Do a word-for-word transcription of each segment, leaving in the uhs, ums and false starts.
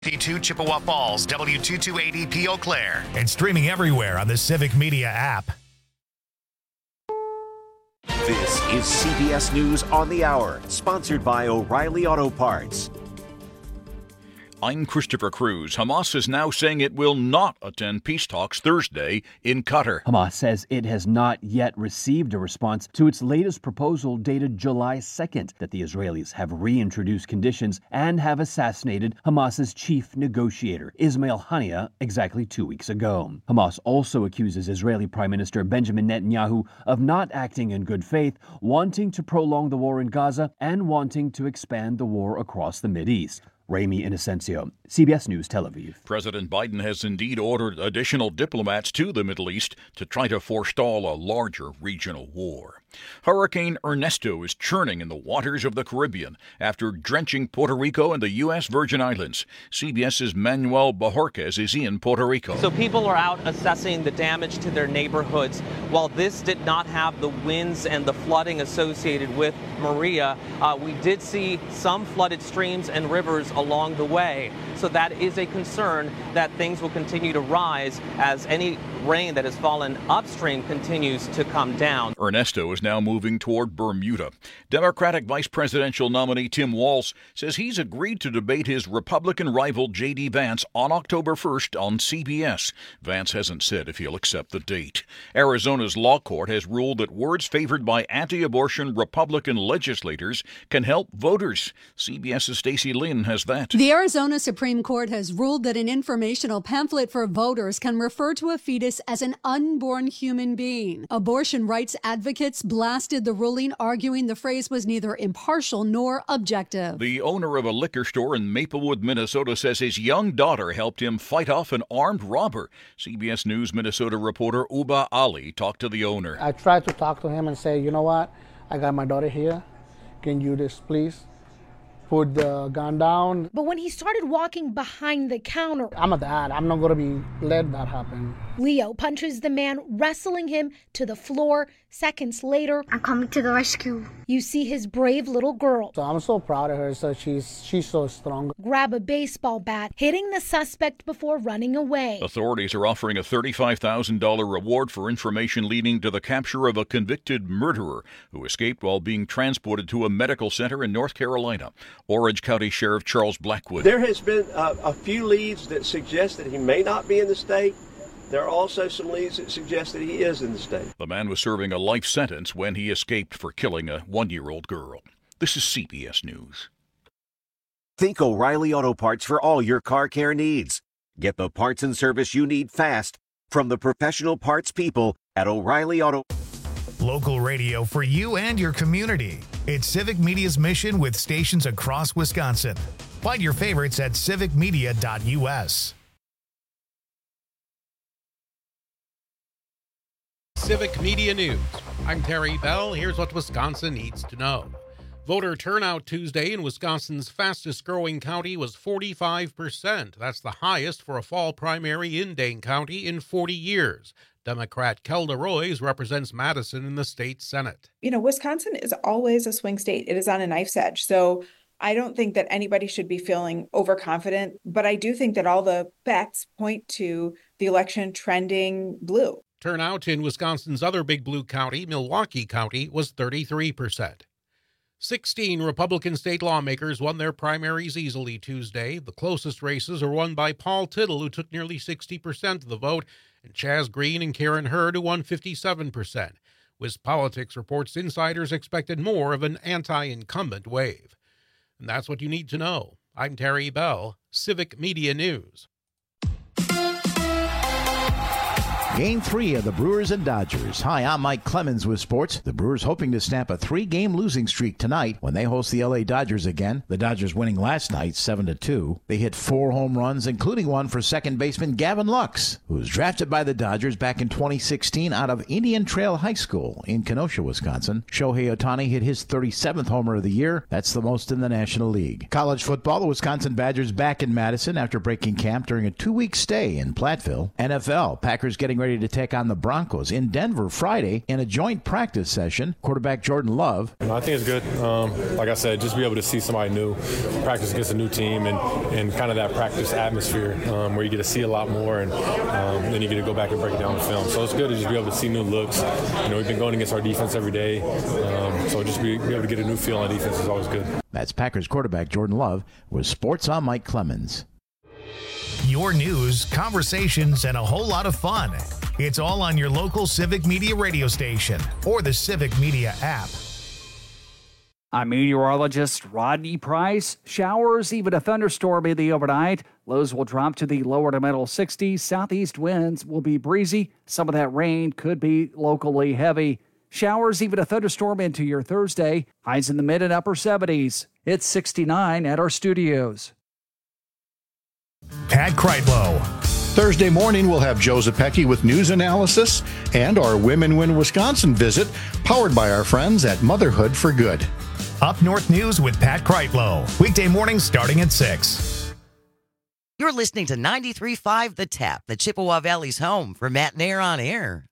fifty-two Chippewa Falls, W two two eight zero P Eau Claire. And streaming everywhere on the Civic Media app. This is C B S News on the Hour, sponsored by O'Reilly Auto Parts. I'm Christopher Cruz. Hamas is now saying it will not attend peace talks Thursday in Qatar. Hamas says it has not yet received a response to its latest proposal dated July second that the Israelis have reintroduced conditions and have assassinated Hamas's chief negotiator, Ismail Haniyeh, exactly two weeks ago. Hamas also accuses Israeli Prime Minister Benjamin Netanyahu of not acting in good faith, wanting to prolong the war in Gaza, and wanting to expand the war across the Mideast. Ramy Inocencio, C B S News, Tel Aviv. President Biden has indeed ordered additional diplomats to the Middle East to try to forestall a larger regional war. Hurricane Ernesto is churning in the waters of the Caribbean after drenching Puerto Rico and the U S Virgin Islands. CBS's Manuel Bajorquez is in Puerto Rico. So people are out assessing the damage to their neighborhoods. While this did not have the winds and the flooding associated with Maria, uh, we did see some flooded streams and rivers along the way. So that is a concern that things will continue to rise as any rain that has fallen upstream continues to come down. Ernesto is now moving toward Bermuda. Democratic vice presidential nominee Tim Walz says he's agreed to debate his Republican rival J D Vance on October first on C B S. Vance hasn't said if he'll accept the date. Arizona's law court has ruled that words favored by anti-abortion Republican legislators can help voters. CBS's Stacey Lynn has that. The Arizona Supreme Court has ruled that an informational pamphlet for voters can refer to a fetus as an unborn human being. Abortion rights advocates blasted the ruling, arguing the phrase was neither impartial nor objective. The owner of a liquor store in Maplewood, Minnesota, says his young daughter helped him fight off an armed robber. C B S News Minnesota reporter Uba Ali talked to the owner. I tried to talk to him and say, you know what, I got my daughter here. Can you just please put the gun down? But when he started walking behind the counter, I'm a dad. I'm not going to be let that happen. Leo punches the man, wrestling him to the floor. Seconds later, I'm coming to the rescue. You see his brave little girl. So I'm so proud of her. So she's she's so strong. Grab a baseball bat, hitting the suspect before running away. Authorities are offering a thirty-five thousand dollars reward for information leading to the capture of a convicted murderer who escaped while being transported to a medical center in North Carolina. Orange County Sheriff Charles Blackwood. There has been a, a few leads that suggest that he may not be in the state. There are also some leads that suggest that he is in the state. The man was serving a life sentence when he escaped for killing a one-year-old girl. This is C B S News. Think O'Reilly Auto Parts for all your car care needs. Get the parts and service you need fast from the professional parts people at O'Reilly Auto. Local radio for you and your community. It's Civic Media's mission with stations across Wisconsin. Find your favorites at civic media dot U S. Civic Media News. I'm Terry Bell. Here's what Wisconsin needs to know. Voter turnout Tuesday in Wisconsin's fastest-growing county was forty-five percent. That's the highest for a fall primary in Dane County in forty years. Democrat Kelda Roys represents Madison in the state Senate. You know, Wisconsin is always a swing state. It is on a knife's edge. So I don't think that anybody should be feeling overconfident, but I do think that all the facts point to the election trending blue. Turnout in Wisconsin's other big blue county, Milwaukee County, was thirty-three percent. sixteen Republican state lawmakers won their primaries easily Tuesday. The closest races are won by Paul Tittle, who took nearly sixty percent of the vote, and Chaz Green and Karen Hurd, who won fifty-seven percent. WisPolitics reports insiders expected more of an anti-incumbent wave. And that's what you need to know. I'm Terry Bell, Civic Media News. Game three of the Brewers and Dodgers. Hi, I'm Mike Clemens with sports. The Brewers hoping to snap a three-game losing streak tonight when they host the L A Dodgers again. The Dodgers winning last night, seven to two. They hit four home runs, including one for second baseman Gavin Lux, who was drafted by the Dodgers back in twenty sixteen out of Indian Trail High School in Kenosha, Wisconsin. Shohei Ohtani hit his thirty-seventh homer of the year. That's the most in the National League. College football, the Wisconsin Badgers back in Madison after breaking camp during a two-week stay in Platteville. N F L, Packers getting ready to take on the Broncos in Denver Friday in a joint practice session. Quarterback Jordan Love. I think it's good. Um, like I said, just be able to see somebody new, practice against a new team, and, and kind of that practice atmosphere um, where you get to see a lot more, and um, then you get to go back and break it down the film. So it's good to just be able to see new looks. You know, we've been going against our defense every day, um, so just be, be able to get a new feel on defense is always good. That's Packers quarterback Jordan Love with Sports on Mike Clemens. Your news, conversations, and a whole lot of fun. It's all on your local Civic Media radio station or the Civic Media app. I'm meteorologist Rodney Price. Showers, even a thunderstorm in the overnight. Lows will drop to the lower to middle sixties. Southeast winds will be breezy. Some of that rain could be locally heavy. Showers, even a thunderstorm into your Thursday. Highs in the mid and upper seventies. It's sixty-nine at our studios. Pat Kreitlow. Thursday morning, we'll have Joe Zepecki with news analysis and our Women Win Wisconsin visit, powered by our friends at Motherhood for Good. Up North News with Pat Kreitlow. Weekday mornings starting at six. You're listening to ninety-three point five The Tap, the Chippewa Valley's home for Matt Nair on Air.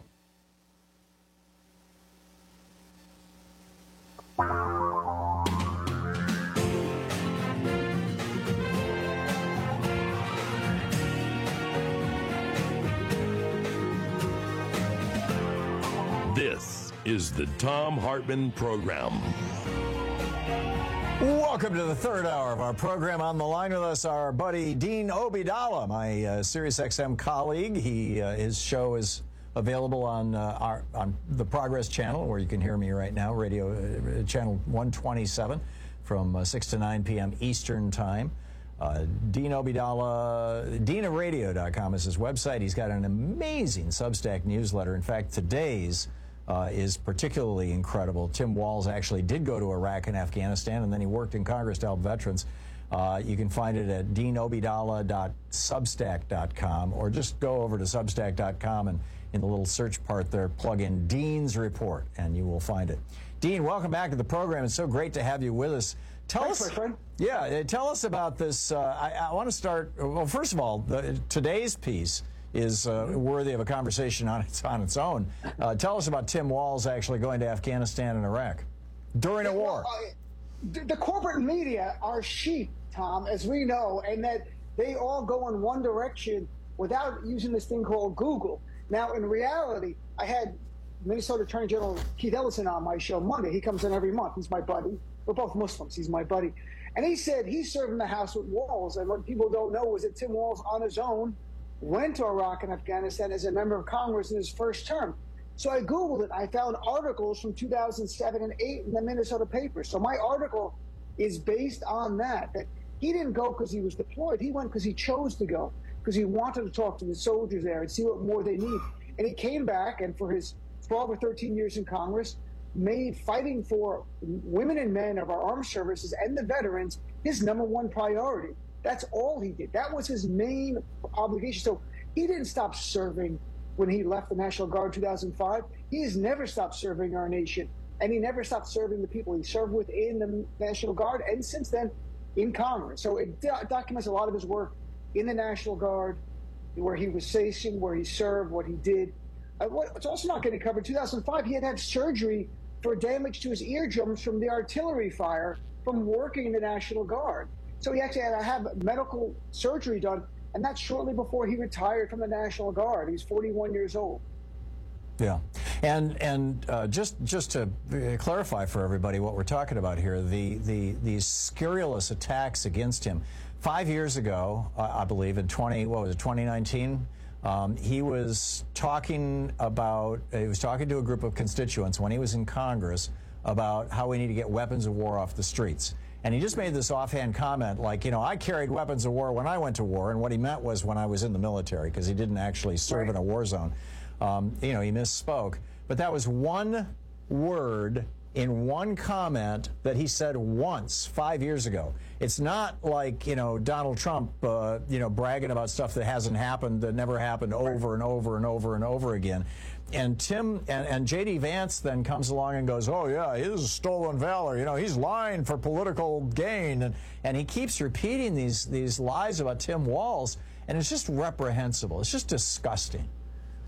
This is the Thom Hartmann Program. Welcome to the third hour of our program. On the line with us, our buddy Dean Obeidallah, my uh, SiriusXM colleague. He uh, his show is available on uh, our on the Progress channel, where you can hear me right now, radio uh, channel one twenty-seven, from uh, six to nine p.m. Eastern Time. Uh, Dean Obeidallah, Dean of Radio dot com is his website. He's got an amazing Substack newsletter. In fact, today's Uh, is particularly incredible. Tim Walz actually did go to Iraq and Afghanistan, and then he worked in Congress to help veterans. Uh, you can find it at dean obeidallah dot substack dot com, or just go over to substack dot com and in the little search part there, plug in Dean's Report, and you will find it. Dean, welcome back to the program. It's so great to have you with us. Tell Thanks, us, my friend. Yeah, uh, tell us about this. Uh, I, I want to start. Well, first of all, the, today's piece is uh, worthy of a conversation on its on its own. Uh, tell us about Tim Walz actually going to Afghanistan and Iraq during a war. Well, uh, the corporate media are sheep, Tom, as we know, and that they all go in one direction without using this thing called Google. Now, in reality, I had Minnesota Attorney General Keith Ellison on my show Monday. He comes in every month. He's my buddy. We're both Muslims. He's my buddy. And he said he served in the house with Walz. And what people don't know is that Tim Walz, on his own, went to Iraq and Afghanistan as a member of Congress in his first term. So I Googled it. I found articles from two thousand seven and eight in the Minnesota papers. So my article is based on that, that he didn't go because he was deployed. He went because he chose to go, because he wanted to talk to the soldiers there and see what more they need. And he came back, and for his twelve or thirteen years in Congress, made fighting for women and men of our armed services and the veterans his number one priority. That's all he did. That was his main obligation. So he didn't stop serving when he left the National Guard in two thousand five. He has never stopped serving our nation, and he never stopped serving the people he served with in the National Guard, and since then in Congress. So it do- documents a lot of his work in the National Guard, where he was stationed, where he served, what he did. Uh, what, it's also not getting covered. two thousand five, he had had surgery for damage to his eardrums from the artillery fire from working in the National Guard. So he actually had to have medical surgery done, and that's shortly before he retired from the National Guard. He's forty-one years old. Yeah, and and uh, just just to clarify for everybody what we're talking about here, the the these scurrilous attacks against him. Five years ago, uh, I believe, in twenty what was it, twenty nineteen, um, he was talking about he was talking to a group of constituents when he was in Congress about how we need to get weapons of war off the streets. And he just made this offhand comment like, you know, I carried weapons of war when I went to war. And what he meant was when I was in the military, because he didn't actually serve right. in a war zone. Um, you know, he misspoke. But that was one word in one comment that he said once five years ago. It's not like, you know, Donald Trump, uh, you know, bragging about stuff that hasn't happened, that never happened over and over and over and over again. And Tim and, and J D Vance then comes along and goes, oh, yeah, this is stolen valor. You know, he's lying for political gain. And, and he keeps repeating these, these lies about Tim Walz. And it's just reprehensible. It's just disgusting.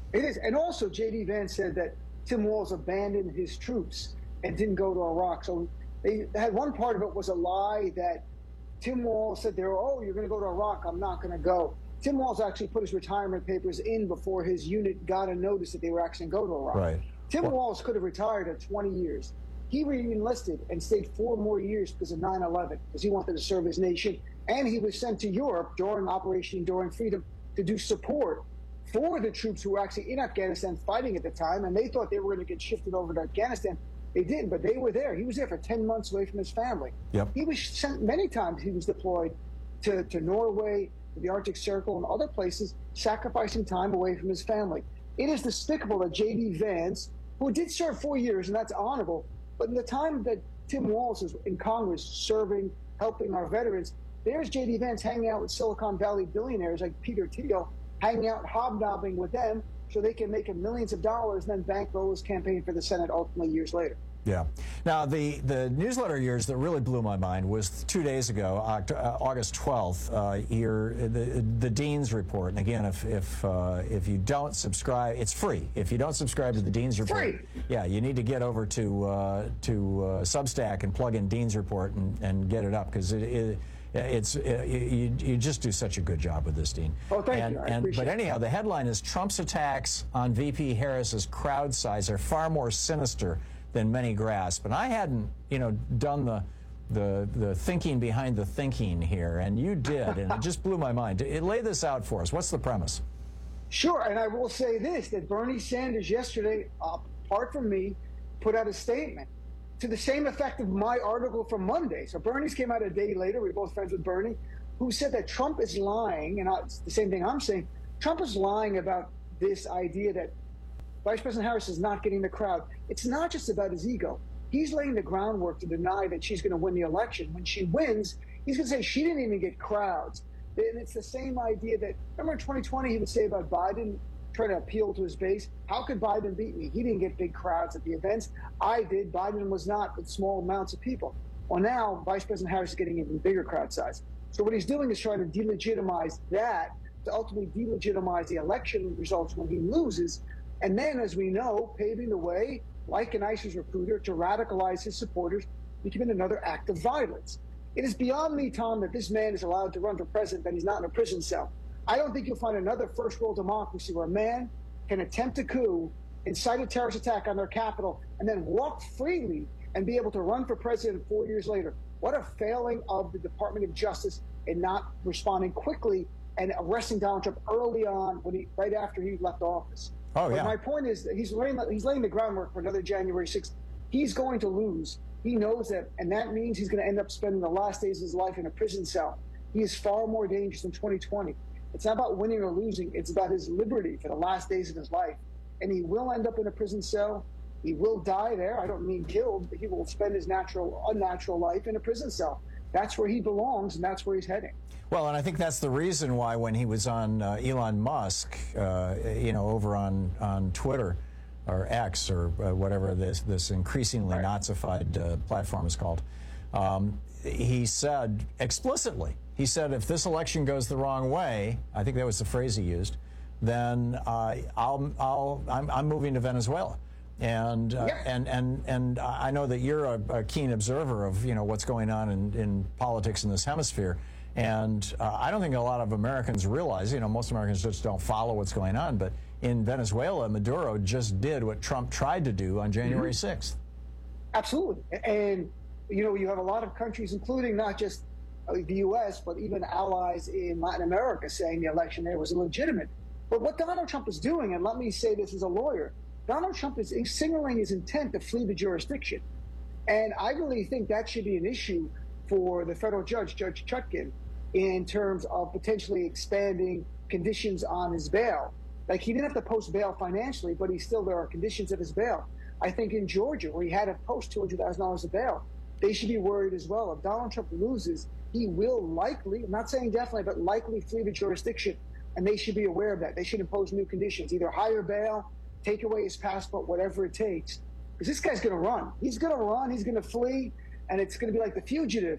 It is. And also, J D. Vance said that Tim Walz abandoned his troops and didn't go to Iraq. So they had one part of it was a lie that Tim Walz said, there, oh, you're going to go to Iraq. I'm not going to go. Tim Walz actually put his retirement papers in before his unit got a notice that they were actually going to go to Iraq. Right. Tim well, Walz could have retired at twenty years. He re-enlisted and stayed four more years because of nine eleven, because he wanted to serve his nation. And he was sent to Europe during Operation Enduring Freedom to do support for the troops who were actually in Afghanistan fighting at the time. And they thought they were going to get shifted over to Afghanistan. They didn't, but they were there. He was there for ten months away from his family. Yep. He was sent many times. He was deployed to, to Norway, to the Arctic Circle, and other places, sacrificing time away from his family. It is despicable that J D. Vance, who did serve four years, and that's honorable, but in the time that Tim Walz was in Congress serving, helping our veterans, there's J D. Vance hanging out with Silicon Valley billionaires like Peter Thiel, hanging out, hobnobbing with them so they can make him millions of dollars and then bankroll his campaign for the Senate ultimately years later. Yeah. Now, the, the newsletter of yours that really blew my mind was two days ago, August twelfth, uh, your, the, the Dean's Report. And again, if if uh, if you don't subscribe, it's free. If you don't subscribe to the Dean's Report, free. yeah, you need to get over to uh, to uh, Substack and plug in Dean's Report and, and get it up, because it, it It's it, you, you just do such a good job with this, Dean. Oh, thank and, you. I and, appreciate but anyhow, it. the headline is Trump's attacks on V P Harris's crowd size are far more sinister than many grasp. And I hadn't, you know, done the the the thinking behind the thinking here, and you did, and it just blew my mind. It, lay this out for us. What's the premise? Sure, and I will say this, that Bernie Sanders yesterday, uh, apart from me, put out a statement to the same effect of my article from Monday. So Bernie's came out a day later, we're both friends with Bernie, who said that Trump is lying, and it's the same thing I'm saying. Trump is lying about this idea that Vice President Harris is not getting the crowd. It's not just about his ego. He's laying the groundwork to deny that she's going to win the election. When she wins, he's going to say she didn't even get crowds. And it's the same idea that, remember in twenty twenty, he would say about Biden, trying to appeal to his base, how could Biden beat me? He didn't get big crowds at the events. I did. Biden was not, with small amounts of people. Well, now Vice President Harris is getting even bigger crowd size. So what he's doing is trying to delegitimize that, to ultimately delegitimize the election results when he loses. And then, as we know, paving the way, like an ISIS recruiter, to radicalize his supporters, becoming another act of violence. It is beyond me, Tom, that this man is allowed to run for president, that he's not in a prison cell. I don't think you'll find another first world democracy where a man can attempt a coup, incite a terrorist attack on their capital, and then walk freely and be able to run for president four years later. What a failing of the Department of Justice in not responding quickly and arresting Donald Trump early on, when he, right after he left office. Oh, but yeah. my point is that he's laying, he's laying the groundwork for another January sixth. He's going to lose. He knows that, and that means he's going to end up spending the last days of his life in a prison cell. He is far more dangerous than twenty twenty. It's not about winning or losing. It's about his liberty for the last days of his life. And he will end up in a prison cell. He will die there. I don't mean killed, but he will spend his natural, unnatural life in a prison cell. That's where he belongs, and that's where he's heading. Well, and I think that's the reason why when he was on uh, Elon Musk, uh, you know, over on, on Twitter or X or uh, whatever this, this increasingly right. Nazified uh, platform is called, um, he said explicitly, he said, if this election goes the wrong way, I think that was the phrase he used, then uh, I'll, I'll, I'm, I'm moving to Venezuela. And, uh, yeah. and and and I know that you're a, a keen observer of, you know, what's going on in, in politics in this hemisphere. And uh, I don't think a lot of Americans realize, you know, most Americans just don't follow what's going on. But in Venezuela, Maduro just did what Trump tried to do on January sixth. Absolutely. And, you know, you have a lot of countries, including not just the U S, but even allies in Latin America, saying the election there was illegitimate. But what Donald Trump is doing, and let me say this as a lawyer, Donald Trump is signaling his intent to flee the jurisdiction. And I really think that should be an issue for the federal judge, Judge Chutkan, in terms of potentially expanding conditions on his bail. Like, he didn't have to post bail financially, but he still, there are conditions of his bail. I think in Georgia, where he had to post two hundred thousand dollars of bail, they should be worried as well. If Donald Trump loses, he will likely, I'm not saying definitely, but likely flee the jurisdiction. And they should be aware of that. They should impose new conditions, either higher bail, take away his passport, whatever it takes. Because this guy's going to run. He's going to run. He's going to flee. And it's going to be like The Fugitive.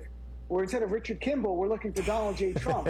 where instead of Richard Kimball, we're looking for Donald J. Trump.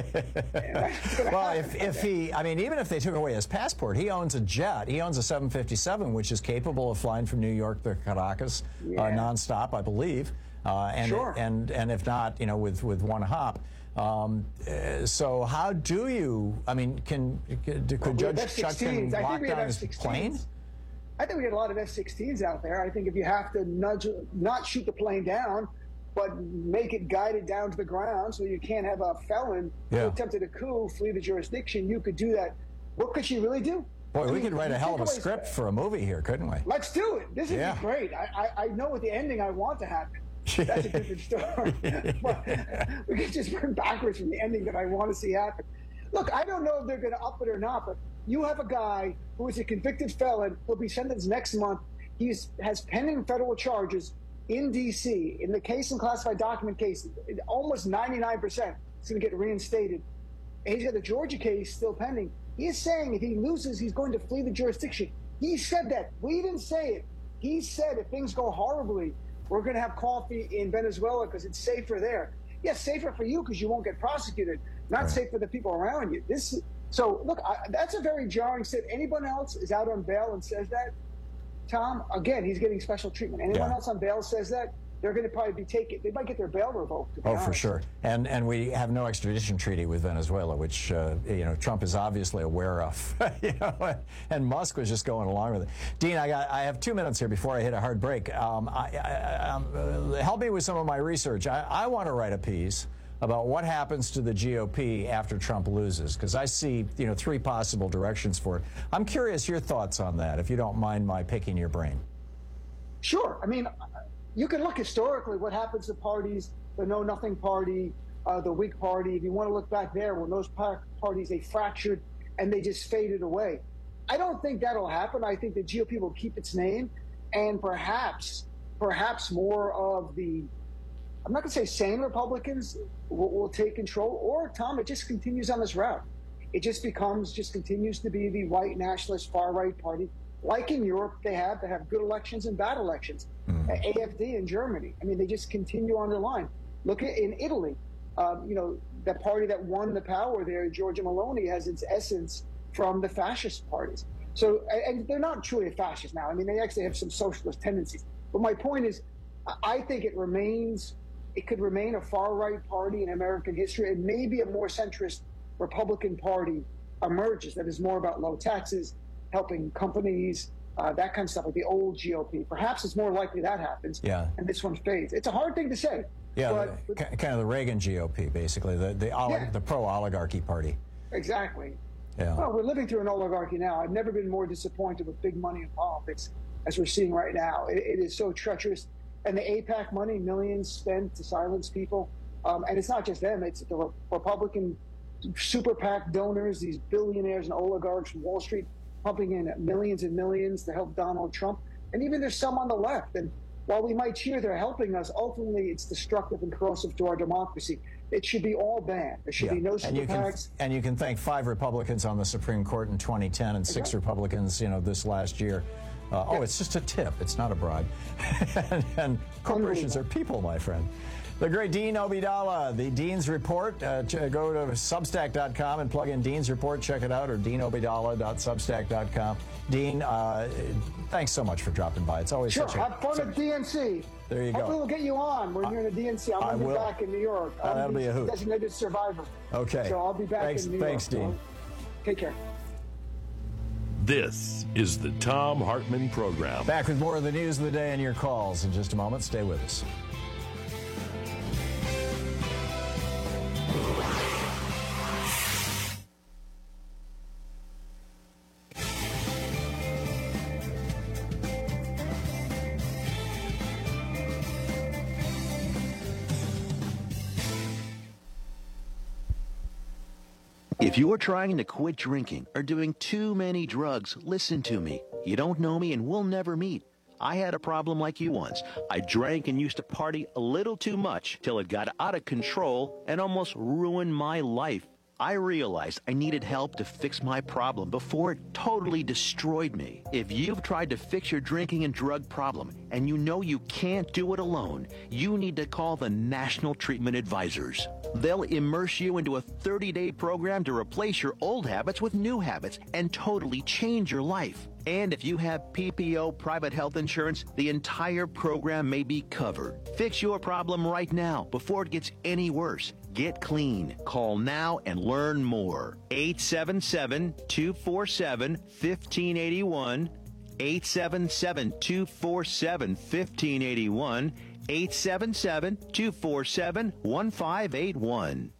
Well, if, if he, I mean, even if they took away his passport, he owns a jet. He owns a seven fifty-seven, which is capable of flying from New York to Caracas Yeah. uh, nonstop, I believe. Uh, and, Sure. and and if not, you know, with, with one hop. Um, uh, so how do you, I mean, can, could, Well, could we have Judge F sixteens. Chutkan I think lock we have down his F sixteens. plane? I think we had a lot of F sixteens out there. I think if you have to nudge, not shoot the plane down, but make it guided down to the ground so you can't have a felon Yeah. who attempted a coup flee the jurisdiction, you could do that. What could she really do? Boy, I we mean, could write you a hell of a take away- script for a movie here, couldn't we? Let's do it. This would Yeah. be great. I, I, I know what the ending I want to happen. That's a different story. But we can just run backwards from the ending that I want to see happen. Look, I don't know if they're going to up it or not, but you have a guy who is a convicted felon. He'll be sentenced next month. He has pending federal charges in D C In the case and classified document case, almost ninety-nine percent is going to get reinstated. And he's got the Georgia case still pending. He is saying if he loses, he's going to flee the jurisdiction. He said that. We didn't say it. He said if things go horribly, we're going to have coffee in Venezuela because it's safer there. Yes, safer for you because you won't get prosecuted. Not Right. safe for the people around you. This. So look, I, that's a very jarring statement. Anyone else is out on bail and says that, Tom, again, he's getting special treatment. Anyone Yeah. else on bail says that, they're going to probably be taken. They might get their bail revoked. to be Oh, for honest. sure. And and we have no extradition treaty with Venezuela, which uh, you know Trump is obviously aware of. you know, and Musk was just going along with it. Dean, I got I have two minutes here before I hit a hard break. Um, I, I, um, uh, help me with some of my research. I, I want to write a piece about what happens to the G O P after Trump loses, because I see you know three possible directions for it. I'm curious your thoughts on that, if you don't mind my picking your brain. Sure. I mean, you can look historically what happens to parties, the Know Nothing Party, uh, the Whig Party. If you want to look back there, when those par- parties, they fractured and they just faded away. I don't think that'll happen. I think the G O P will keep its name, and perhaps, perhaps more of the, I'm not going to say sane Republicans will, will take control, or, Tom, it just continues on this route. It just becomes, just continues to be the white nationalist far-right party. Like in Europe, they have, they have good elections and bad elections. Mm-hmm. A F D in Germany, I mean, they just continue on their line. Look at in Italy, um, you know, the party that won the power there, Giorgia Meloni, has its essence from the fascist parties. So, and they're not truly a fascist now. I mean, they actually have some socialist tendencies. But my point is, I think it remains, it could remain a far-right party in American history, and maybe a more centrist Republican Party emerges that is more about low taxes, helping companies, uh, that kind of stuff, like the old G O P. Perhaps it's more likely that happens, Yeah. and this one fades. It's a hard thing to say. Yeah, but, the, kind of the Reagan G O P, basically, the the, oli- Yeah. the pro-oligarchy party. exactly. Yeah. Well, we're living through an oligarchy now. I've never been more disappointed with big money in politics as we're seeing right now. It, it is so treacherous. And the AIPAC money, millions spent to silence people. Um, and it's not just them. It's the Re- Republican super PAC donors, these billionaires and oligarchs from Wall Street pumping in millions and millions to help Donald Trump. And even there's some on the left. And while we might cheer they're helping us, ultimately it's destructive and corrosive to our democracy. It should be all banned. There should Yeah. be no and super you can PACs. and you can thank five Republicans on the Supreme Court in twenty ten and six Exactly. Republicans, you know, this last year. Uh, oh, it's just a tip. It's not a bribe. and, and corporations are people, my friend. The great Dean Obeidallah, the Dean's Report. Uh, ch- go to substack dot com and plug in Dean's Report. Check it out, or dean obeidallah dot substack dot com. Dean, uh, thanks so much for dropping by. It's always Sure, such a... have fun such- at D N C. There you go. Hopefully we'll get you on when you're in the D N C. I'm I going to be will. back in New York. Oh, I'm that'll the be a hoot. Designated survivor. Okay. So I'll be back Thanks- in New thanks, York. Dean. So take care. This is the Tom Hartman Program. Back with more of the news of the day and your calls in just a moment. Stay with us. If you're trying to quit drinking or doing too many drugs, listen to me. You don't know me and we'll never meet. I had a problem like you once. I drank and used to party a little too much till it got out of control and almost ruined my life. I realized I needed help to fix my problem before it totally destroyed me. If you've tried to fix your drinking and drug problem and you know you can't do it alone, you need to call the National Treatment Advisors. They'll immerse you into a thirty-day program to replace your old habits with new habits and totally change your life. And if you have P P O private health insurance, the entire program may be covered. Fix your problem right now before it gets any worse. Get clean. Call now and learn more. eight seven seven, two four seven, one five eight one. eight seven seven, two four seven, one five eight one. eight seven seven, two four seven, one five eight one.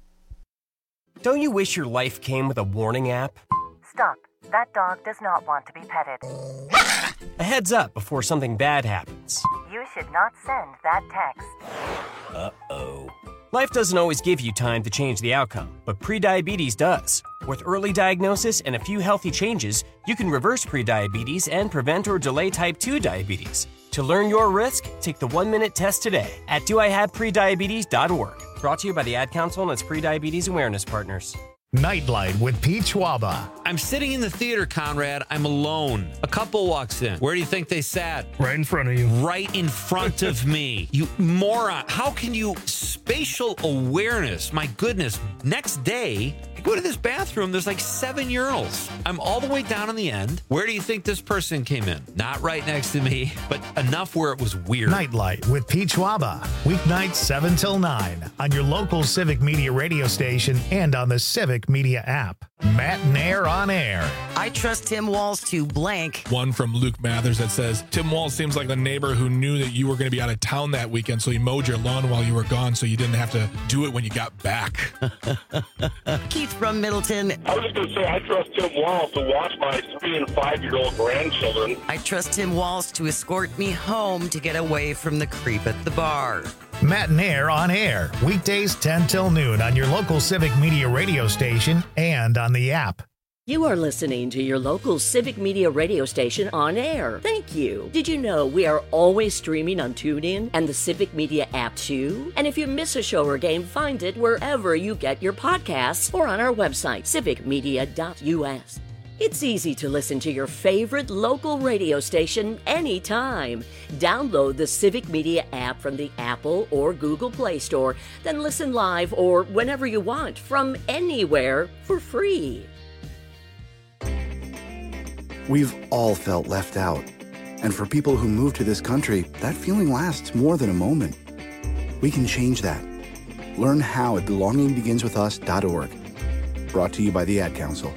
Don't you wish your life came with a warning app? Stop. That dog does not want to be petted. A heads up before something bad happens. You should not send that text. Uh-oh. Life doesn't always give you time to change the outcome, but prediabetes does. With early diagnosis and a few healthy changes, you can reverse prediabetes and prevent or delay type two diabetes. To learn your risk, take the one-minute test today at do I have prediabetes dot org. Brought to you by the Ad Council and its prediabetes awareness partners. Nightlight with Pete Schwaba. I'm sitting in the theater, Conrad. I'm alone. A couple walks in. Where do you think they sat? Right in front of you. Right in front of me. You moron. How can you... Spatial awareness. My goodness. Next day, I go to this bathroom. There's like seven urinals. I'm all the way down on the end. Where do you think this person came in? Not right next to me, but enough where it was weird. Nightlight with Pete Schwaba. Weeknights seven till nine on your local Civic Media radio station and on the Civic Media app. Matt Nair on air. I trust Tim Walz to blank. One from Luke Mathers that says, Tim Walz seems like the neighbor who knew that you were going to be out of town that weekend, so he mowed your lawn while you were gone so you didn't have to do it when you got back. Keith from Middleton. I was just going to say, I trust Tim Walz to watch my three and five-year-old grandchildren. I trust Tim Walz to escort me home to get away from the creep at the bar. Matt Nair on air. Weekdays ten till noon on your local Civic Media radio station and on the app. You are listening to your local Civic Media radio station on air. Thank you. Did you know we are always streaming on TuneIn and the Civic Media app too? And if you miss a show or game, find it wherever you get your podcasts or on our website, civic media dot u s. It's easy to listen to your favorite local radio station anytime. Download the Civic Media app from the Apple or Google Play Store, then listen live or whenever you want from anywhere for free. We've all felt left out. And for people who move to this country, that feeling lasts more than a moment. We can change that. Learn how at belonging begins with us dot org. Brought to you by the Ad Council.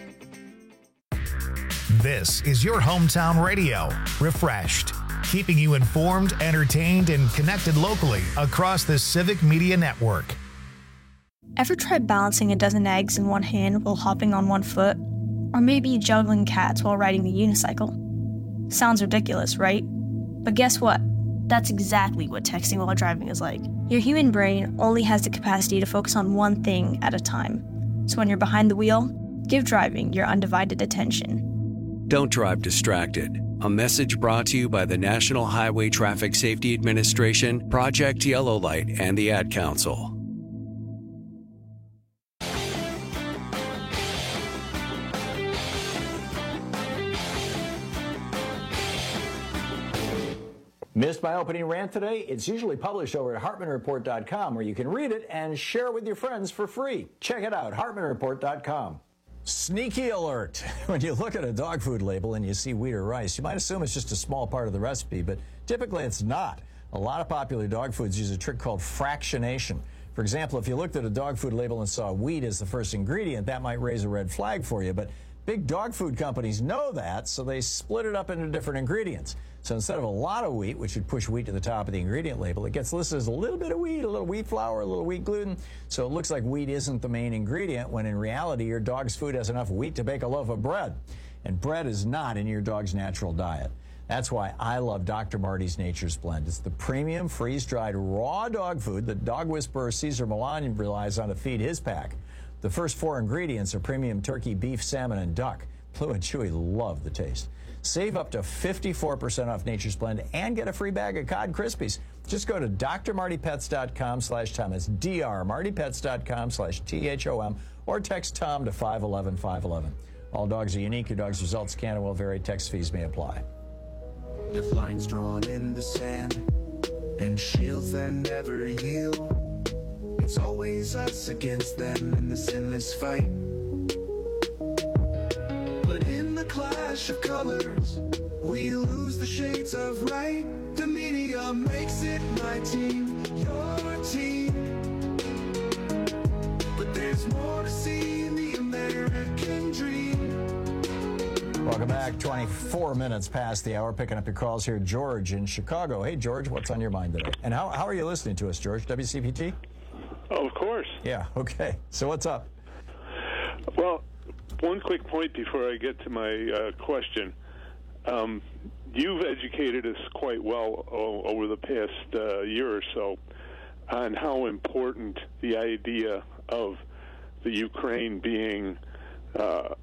This is your hometown radio, refreshed, keeping you informed, entertained, and connected locally across the Civic Media Network. Ever tried balancing a dozen eggs in one hand while hopping on one foot? Or maybe juggling cats while riding a unicycle? Sounds ridiculous, right? But guess what? That's exactly what texting while driving is like. Your human brain only has the capacity to focus on one thing at a time. So when you're behind the wheel, give driving your undivided attention. Don't drive distracted. A message brought to you by the National Highway Traffic Safety Administration, Project Yellow Light, and the Ad Council. Missed my opening rant today? It's usually published over at hartman report dot com, where you can read it and share it with your friends for free. Check it out, hartman report dot com. Sneaky alert. When you look at a dog food label and you see wheat or rice, you might assume it's just a small part of the recipe, but typically it's not. A lot of popular dog foods use a trick called fractionation. For example, if you looked at a dog food label and saw wheat as the first ingredient, that might raise a red flag for you, but big dog food companies know that, so they split it up into different ingredients. So instead of a lot of wheat, which would push wheat to the top of the ingredient label, it gets listed as a little bit of wheat, a little wheat flour, a little wheat gluten. So it looks like wheat isn't the main ingredient, when in reality, your dog's food has enough wheat to bake a loaf of bread. And bread is not in your dog's natural diet. That's why I love Doctor Marty's Nature's Blend. It's the premium, freeze-dried, raw dog food that dog whisperer Cesar Millan relies on to feed his pack. The first four ingredients are premium turkey, beef, salmon, and duck. Blue and Chewy love the taste. Save up to fifty-four percent off Nature's Blend and get a free bag of Cod Krispies. Just go to d r marty pets dot com slash Tom. It's d r marty pets dot com slash T H O M or text Tom to five one one five one one. All dogs are unique. Your dog's results can and will vary. Text fees may apply. If lines drawn in the sand and shields that never heal, it's always us against them in this endless fight. But in the clash of colors, we lose the shades of right. The media makes it my team, your team. But there's more to see in the American dream. Welcome back. twenty-four minutes past the hour. Picking up your calls here. George in Chicago. Hey, George, what's on your mind today? And how, how are you listening to us, George? W C P T? Oh, of course. Yeah, okay. So what's up? Well, one quick point before I get to my uh, question. Um, you've educated us quite well o- over the past uh, year or so on how important the idea of the Ukraine being uh,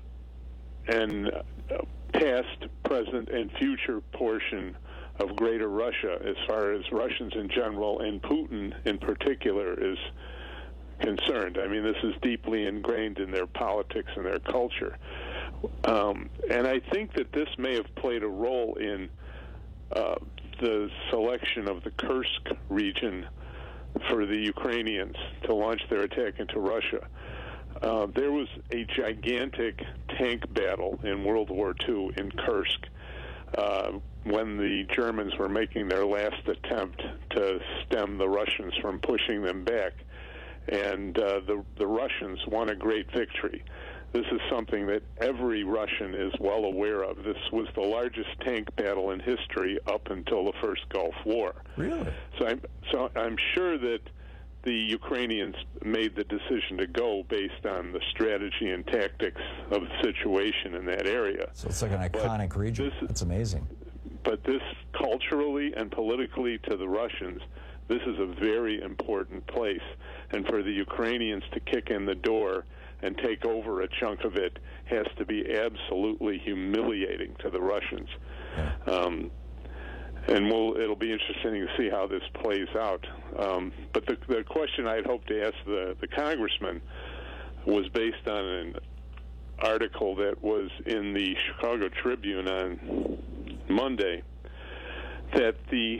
an uh, past, present, and future portion of Greater Russia, as far as Russians in general and Putin in particular is concerned. I mean, this is deeply ingrained in their politics and their culture. Um, and I think that this may have played a role in uh, the selection of the Kursk region for the Ukrainians to launch their attack into Russia. Uh, there was a gigantic tank battle in World War Two in Kursk uh, when the Germans were making their last attempt to stem the Russians from pushing them back. And uh, the, the Russians won a great victory. This is something that every Russian is well aware of. This was the largest tank battle in history up until the first Gulf War. Really? So I'm, so I'm sure that the Ukrainians made the decision to go based on the strategy and tactics of the situation in that area. So it's like an iconic but region. This, it's amazing. But this, culturally and politically to the Russians, this is a very important place. And for the Ukrainians to kick in the door and take over a chunk of it has to be absolutely humiliating to the Russians. Um, and we'll, it'll be interesting to see how this plays out. Um, but the, the question I'd hoped to ask the, the congressman was based on an article that was in the Chicago Tribune on Monday, that the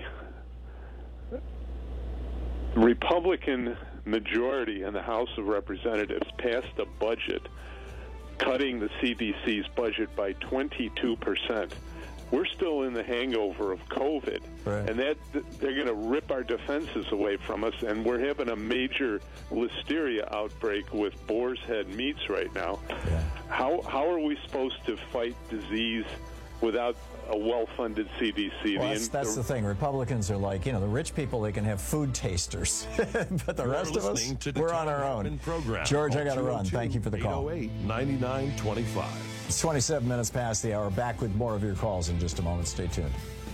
Republican majority in the House of Representatives passed a budget cutting the C D C's budget by twenty-two percent. We're still in the hangover of COVID, right. and that they're going to rip our defenses away from us, and we're having a major listeria outbreak with boar's head meats right now. Yeah. How how are we supposed to fight disease without a well-funded C D C? Well, that's, that's the thing. Republicans are like, you know, the rich people, they can have food tasters. But the You're rest of us, we're on our own. Program. George, I got to run. Thank you for the call. eight oh eight, ninety-nine twenty-five. It's twenty-seven minutes past the hour. Back with more of your calls in just a moment. Stay tuned.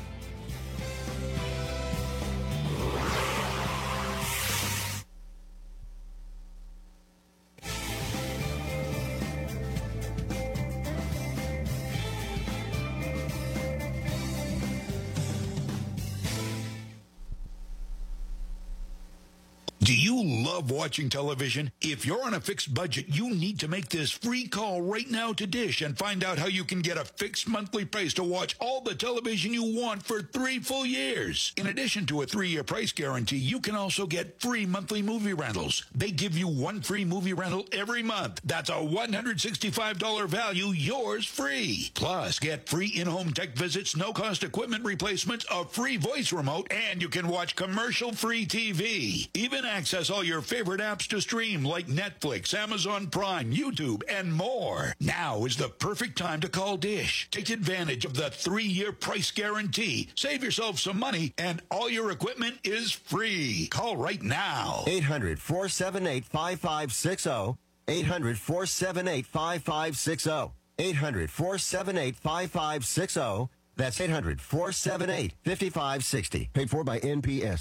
Do you love watching television? If you're on a fixed budget, you need to make this free call right now to Dish and find out how you can get a fixed monthly price to watch all the television you want for three full years. In addition to a three-year price guarantee, you can also get free monthly movie rentals. They give you one free movie rental every month. That's a one hundred sixty-five dollars value, yours free. Plus, get free in-home tech visits, no-cost equipment replacements, a free voice remote, and you can watch commercial-free T V. Even access all your favorite apps to stream like Netflix, Amazon Prime, YouTube, and more. Now is the perfect time to call Dish. Take advantage of the three-year price guarantee. Save yourself some money, and all your equipment is free. Call right now. eight hundred, four seven eight, five five six zero. eight hundred, four seven eight, five five six zero. eight hundred, four seven eight, five five six zero. That's eight hundred, four seven eight, five five six zero. Paid for by N P S.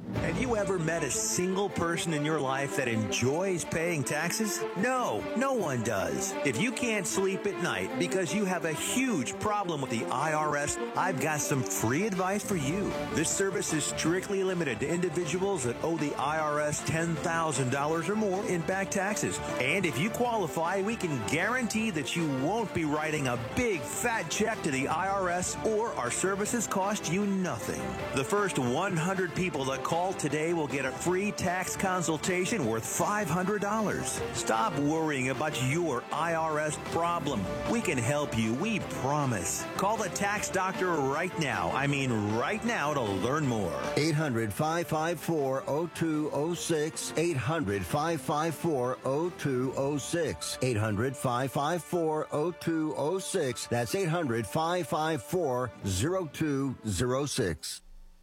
Have you ever met a single person in your life that enjoys paying taxes? No, no one does. If you can't sleep at night because you have a huge problem with the I R S, I've got some free advice for you. This service is strictly limited to individuals that owe the I R S ten thousand dollars or more in back taxes. And if you qualify, we can guarantee that you won't be writing a big fat check to the I R S, or our services cost you nothing. The first one hundred people that call today will get a free tax consultation worth five hundred dollars. Stop worrying about your I R S problem. We can help you, we promise. Call the tax doctor right now. I mean right now to learn more. eight hundred, five five four, oh two oh six. eight hundred, five five four, oh two oh six. eight hundred, five five four, oh two oh six. That's eight hundred, five five four, oh two oh six.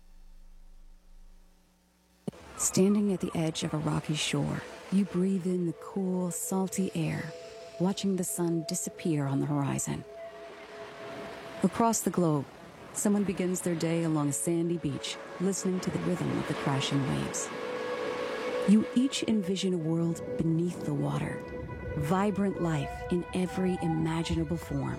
Standing at the edge of a rocky shore, you breathe in the cool, salty air, watching the sun disappear on the horizon. Across the globe, someone begins their day along a sandy beach, listening to the rhythm of the crashing waves. You each envision a world beneath the water, vibrant life in every imaginable form.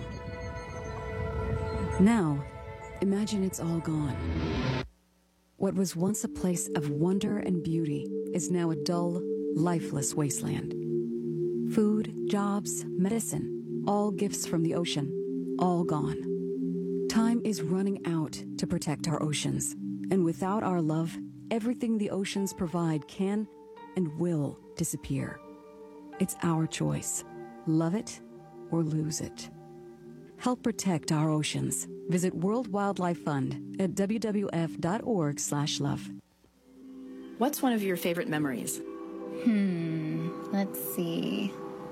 Now, imagine it's all gone. What was once a place of wonder and beauty is now a dull, lifeless wasteland. Food, jobs, medicine, all gifts from the ocean, all gone. Time is running out to protect our oceans, and without our love, everything the oceans provide can and will disappear. It's our choice. Love it or lose it. Help protect our oceans. Visit World Wildlife Fund at w w f dot org slash love. What's one of your favorite memories? Hmm, let's see.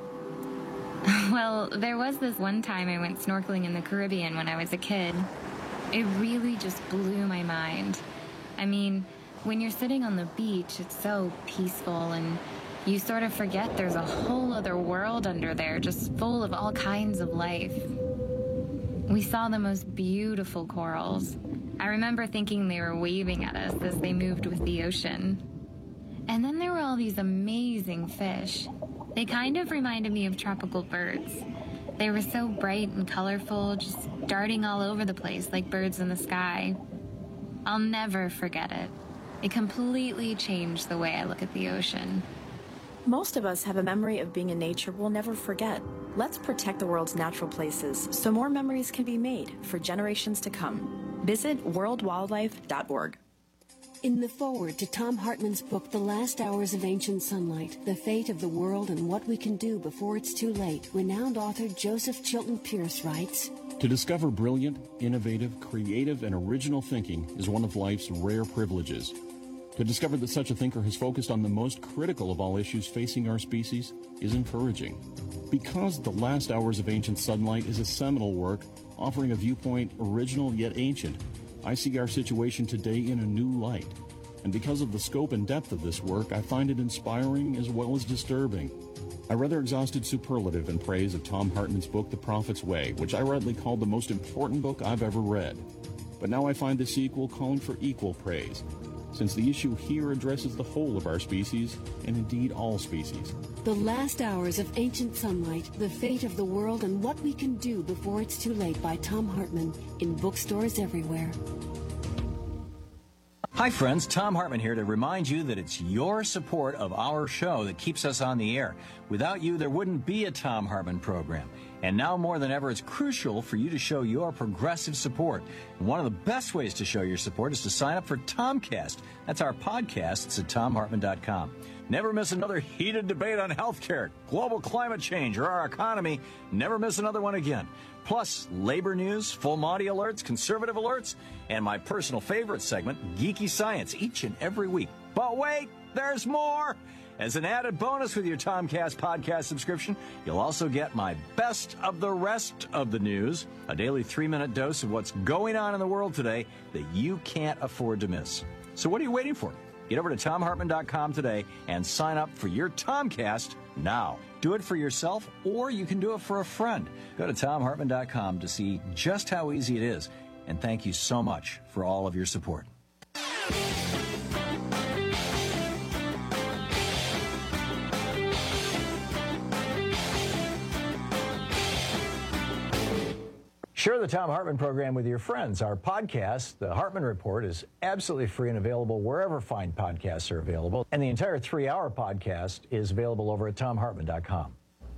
Well, there was this one time I went snorkeling in the Caribbean when I was a kid. It really just blew my mind. I mean, when you're sitting on the beach, it's so peaceful, and you sort of forget there's a whole other world under there, just full of all kinds of life. We saw the most beautiful corals. I remember thinking they were waving at us as they moved with the ocean. And then there were all these amazing fish. They kind of reminded me of tropical birds. They were so bright and colorful, just darting all over the place like birds in the sky. I'll never forget it. It completely changed the way I look at the ocean. Most of us have a memory of being in nature we'll never forget. Let's protect the world's natural places so more memories can be made for generations to come. Visit world wildlife dot org. In the foreword to Thom Hartmann's book, The Last Hours of Ancient Sunlight, The Fate of the World and What We Can Do Before It's Too Late, renowned author Joseph Chilton Pierce writes, To discover brilliant, innovative, creative, and original thinking is one of life's rare privileges. To discover that such a thinker has focused on the most critical of all issues facing our species is encouraging. Because The Last Hours of Ancient Sunlight is a seminal work offering a viewpoint original yet ancient, I see our situation today in a new light. And because of the scope and depth of this work, I find it inspiring as well as disturbing. I rather exhausted superlative in praise of Thom Hartmann's book, The Prophet's Way, which I rightly called the most important book I've ever read. But now I find the sequel calling for equal praise, since the issue here addresses the whole of our species, and indeed all species. The Last Hours of Ancient Sunlight, The Fate of the World and What We Can Do Before It's Too Late by Thom Hartmann, in bookstores everywhere. Hi friends, Thom Hartmann here to remind you that it's your support of our show that keeps us on the air. Without you, there wouldn't be a Thom Hartmann program. And now more than ever, it's crucial for you to show your progressive support. And one of the best ways to show your support is to sign up for Tomcast. That's our podcast. It's at tom hartmann dot com. Never miss another heated debate on healthcare, global climate change, or our economy. Never miss another one again. Plus, labor news, full Monty alerts, conservative alerts, and my personal favorite segment, Geeky Science, each and every week. But wait, there's more! As an added bonus with your Tomcast podcast subscription, you'll also get my best of the rest of the news, a daily three-minute dose of what's going on in the world today that you can't afford to miss. So what are you waiting for? Get over to tom hartmann dot com today and sign up for your Tomcast now. Do it for yourself, or you can do it for a friend. Go to tom hartmann dot com to see just how easy it is. And thank you so much for all of your support. Share the Thom Hartmann program with your friends. Our podcast, The Hartmann Report, is absolutely free and available wherever fine podcasts are available. And the entire three-hour podcast is available over at tom hartmann dot com.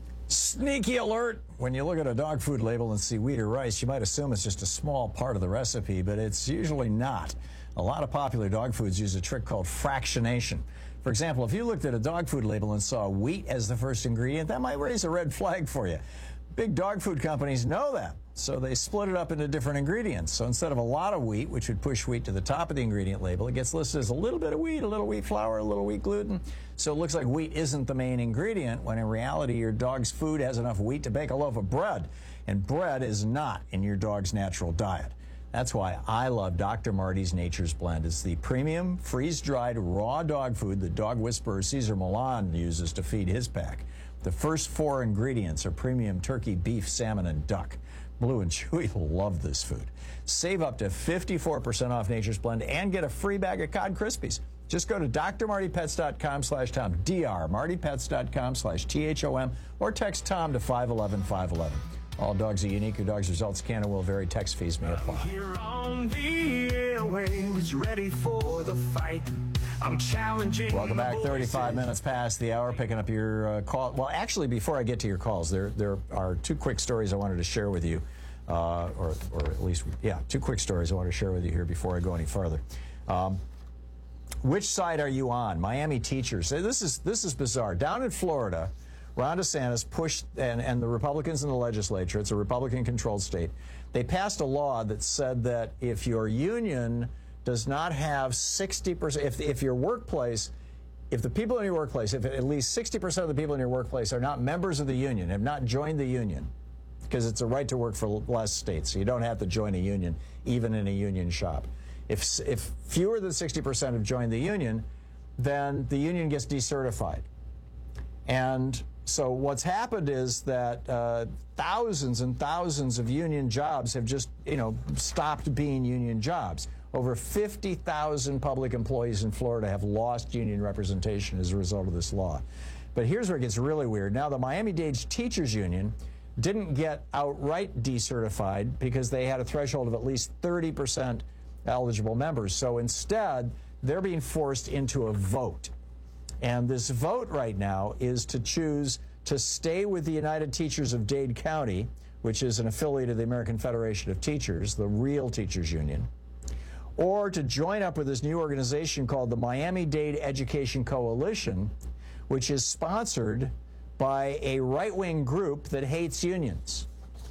Sneaky alert! When you look at a dog food label and see wheat or rice, you might assume it's just a small part of the recipe, but it's usually not. A lot of popular dog foods use a trick called fractionation. For example, if you looked at a dog food label and saw wheat as the first ingredient, that might raise a red flag for you. Big dog food companies know that, so they split it up into different ingredients. So instead of a lot of wheat, which would push wheat to the top of the ingredient label, it gets listed as a little bit of wheat, a little wheat flour, a little wheat gluten. So it looks like wheat isn't the main ingredient, when in reality your dog's food has enough wheat to bake a loaf of bread. And bread is not in your dog's natural diet. That's why I love Doctor Marty's Nature's Blend. It's the premium, freeze-dried, raw dog food that dog whisperer Cesar Millan uses to feed his pack. The first four ingredients are premium turkey, beef, salmon, and duck. Blue and Chewy love this food. Save up to fifty-four percent off Nature's Blend and get a free bag of Cod Krispies. Just go to d r marty pets dot com slash tom, d r marty pets dot com slash T H O M, or text Tom to five one one five one one. All dogs are unique. Your dog's results can and will vary. Text fees may apply. Here on the airwaves, ready for the fight. I'm challenging. Welcome back. thirty-five minutes past the hour, picking up your uh, call. Well, actually, before I get to your calls, there there are two quick stories I wanted to share with you, uh, or or at least, yeah, two quick stories I want to share with you here before I go any further. Um, which side are you on? Miami teachers. This is this is bizarre. Down in Florida, Ron DeSantis pushed, and, and the Republicans in the legislature, it's a Republican-controlled state, they passed a law that said that if your union does not have sixty percent, if, if your workplace, if the people in your workplace, if at least sixty percent of the people in your workplace are not members of the union, have not joined the union, because it's a right to work for less states, so you don't have to join a union, even in a union shop. If, if fewer than sixty percent have joined the union, then the union gets decertified. And so what's happened is that uh, thousands and thousands of union jobs have just, you know, stopped being union jobs. Over fifty thousand public employees in Florida have lost union representation as a result of this law. But here's where it gets really weird. Now, the Miami-Dade Teachers Union didn't get outright decertified because they had a threshold of at least thirty percent eligible members. So instead, they're being forced into a vote. And this vote right now is to choose to stay with the United Teachers of Dade County, which is an affiliate of the American Federation of Teachers, the real teachers union, or to join up with this new organization called the Miami-Dade Education Coalition, which is sponsored by a right-wing group that hates unions.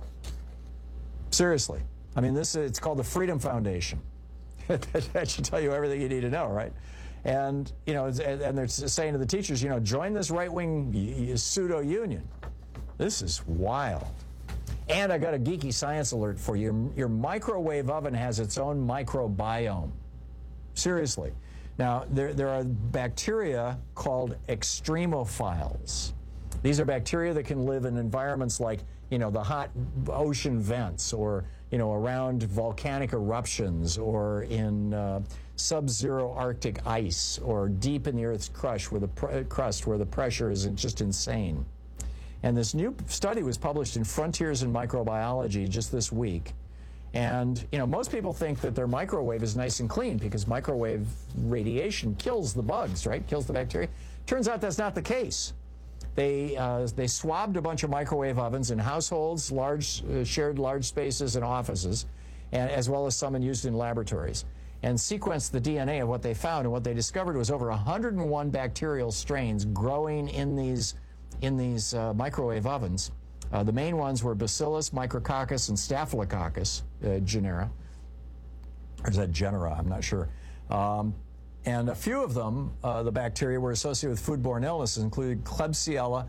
Seriously. I mean, this it's called the Freedom Foundation. That should tell you everything you need to know, right? And, you know, and they're saying to the teachers, you know, join this right-wing pseudo-union. This is wild. And I got a geeky science alert for you. Your microwave oven has its own microbiome. Seriously. Now, there, there are bacteria called extremophiles. These are bacteria that can live in environments like, you know, the hot ocean vents, or, you know, around volcanic eruptions, or in uh, sub-zero Arctic ice, or deep in the Earth's crust where the pr crust where the pressure is just insane. And this new study was published in Frontiers in Microbiology just this week. And, you know, most people think that their microwave is nice and clean because microwave radiation kills the bugs, right? Kills the bacteria. Turns out that's not the case. They, uh, they swabbed a bunch of microwave ovens in households, large, uh, shared large spaces and offices, and, as well as some used in laboratories, and sequenced the D N A of what they found. And what they discovered was over one hundred and one bacterial strains growing in these in these uh, microwave ovens. Uh, the main ones were Bacillus, Micrococcus, and Staphylococcus uh, genera. Or is that genera? I'm not sure. Um, and a few of them, uh, the bacteria, were associated with foodborne illnesses, including Klebsiella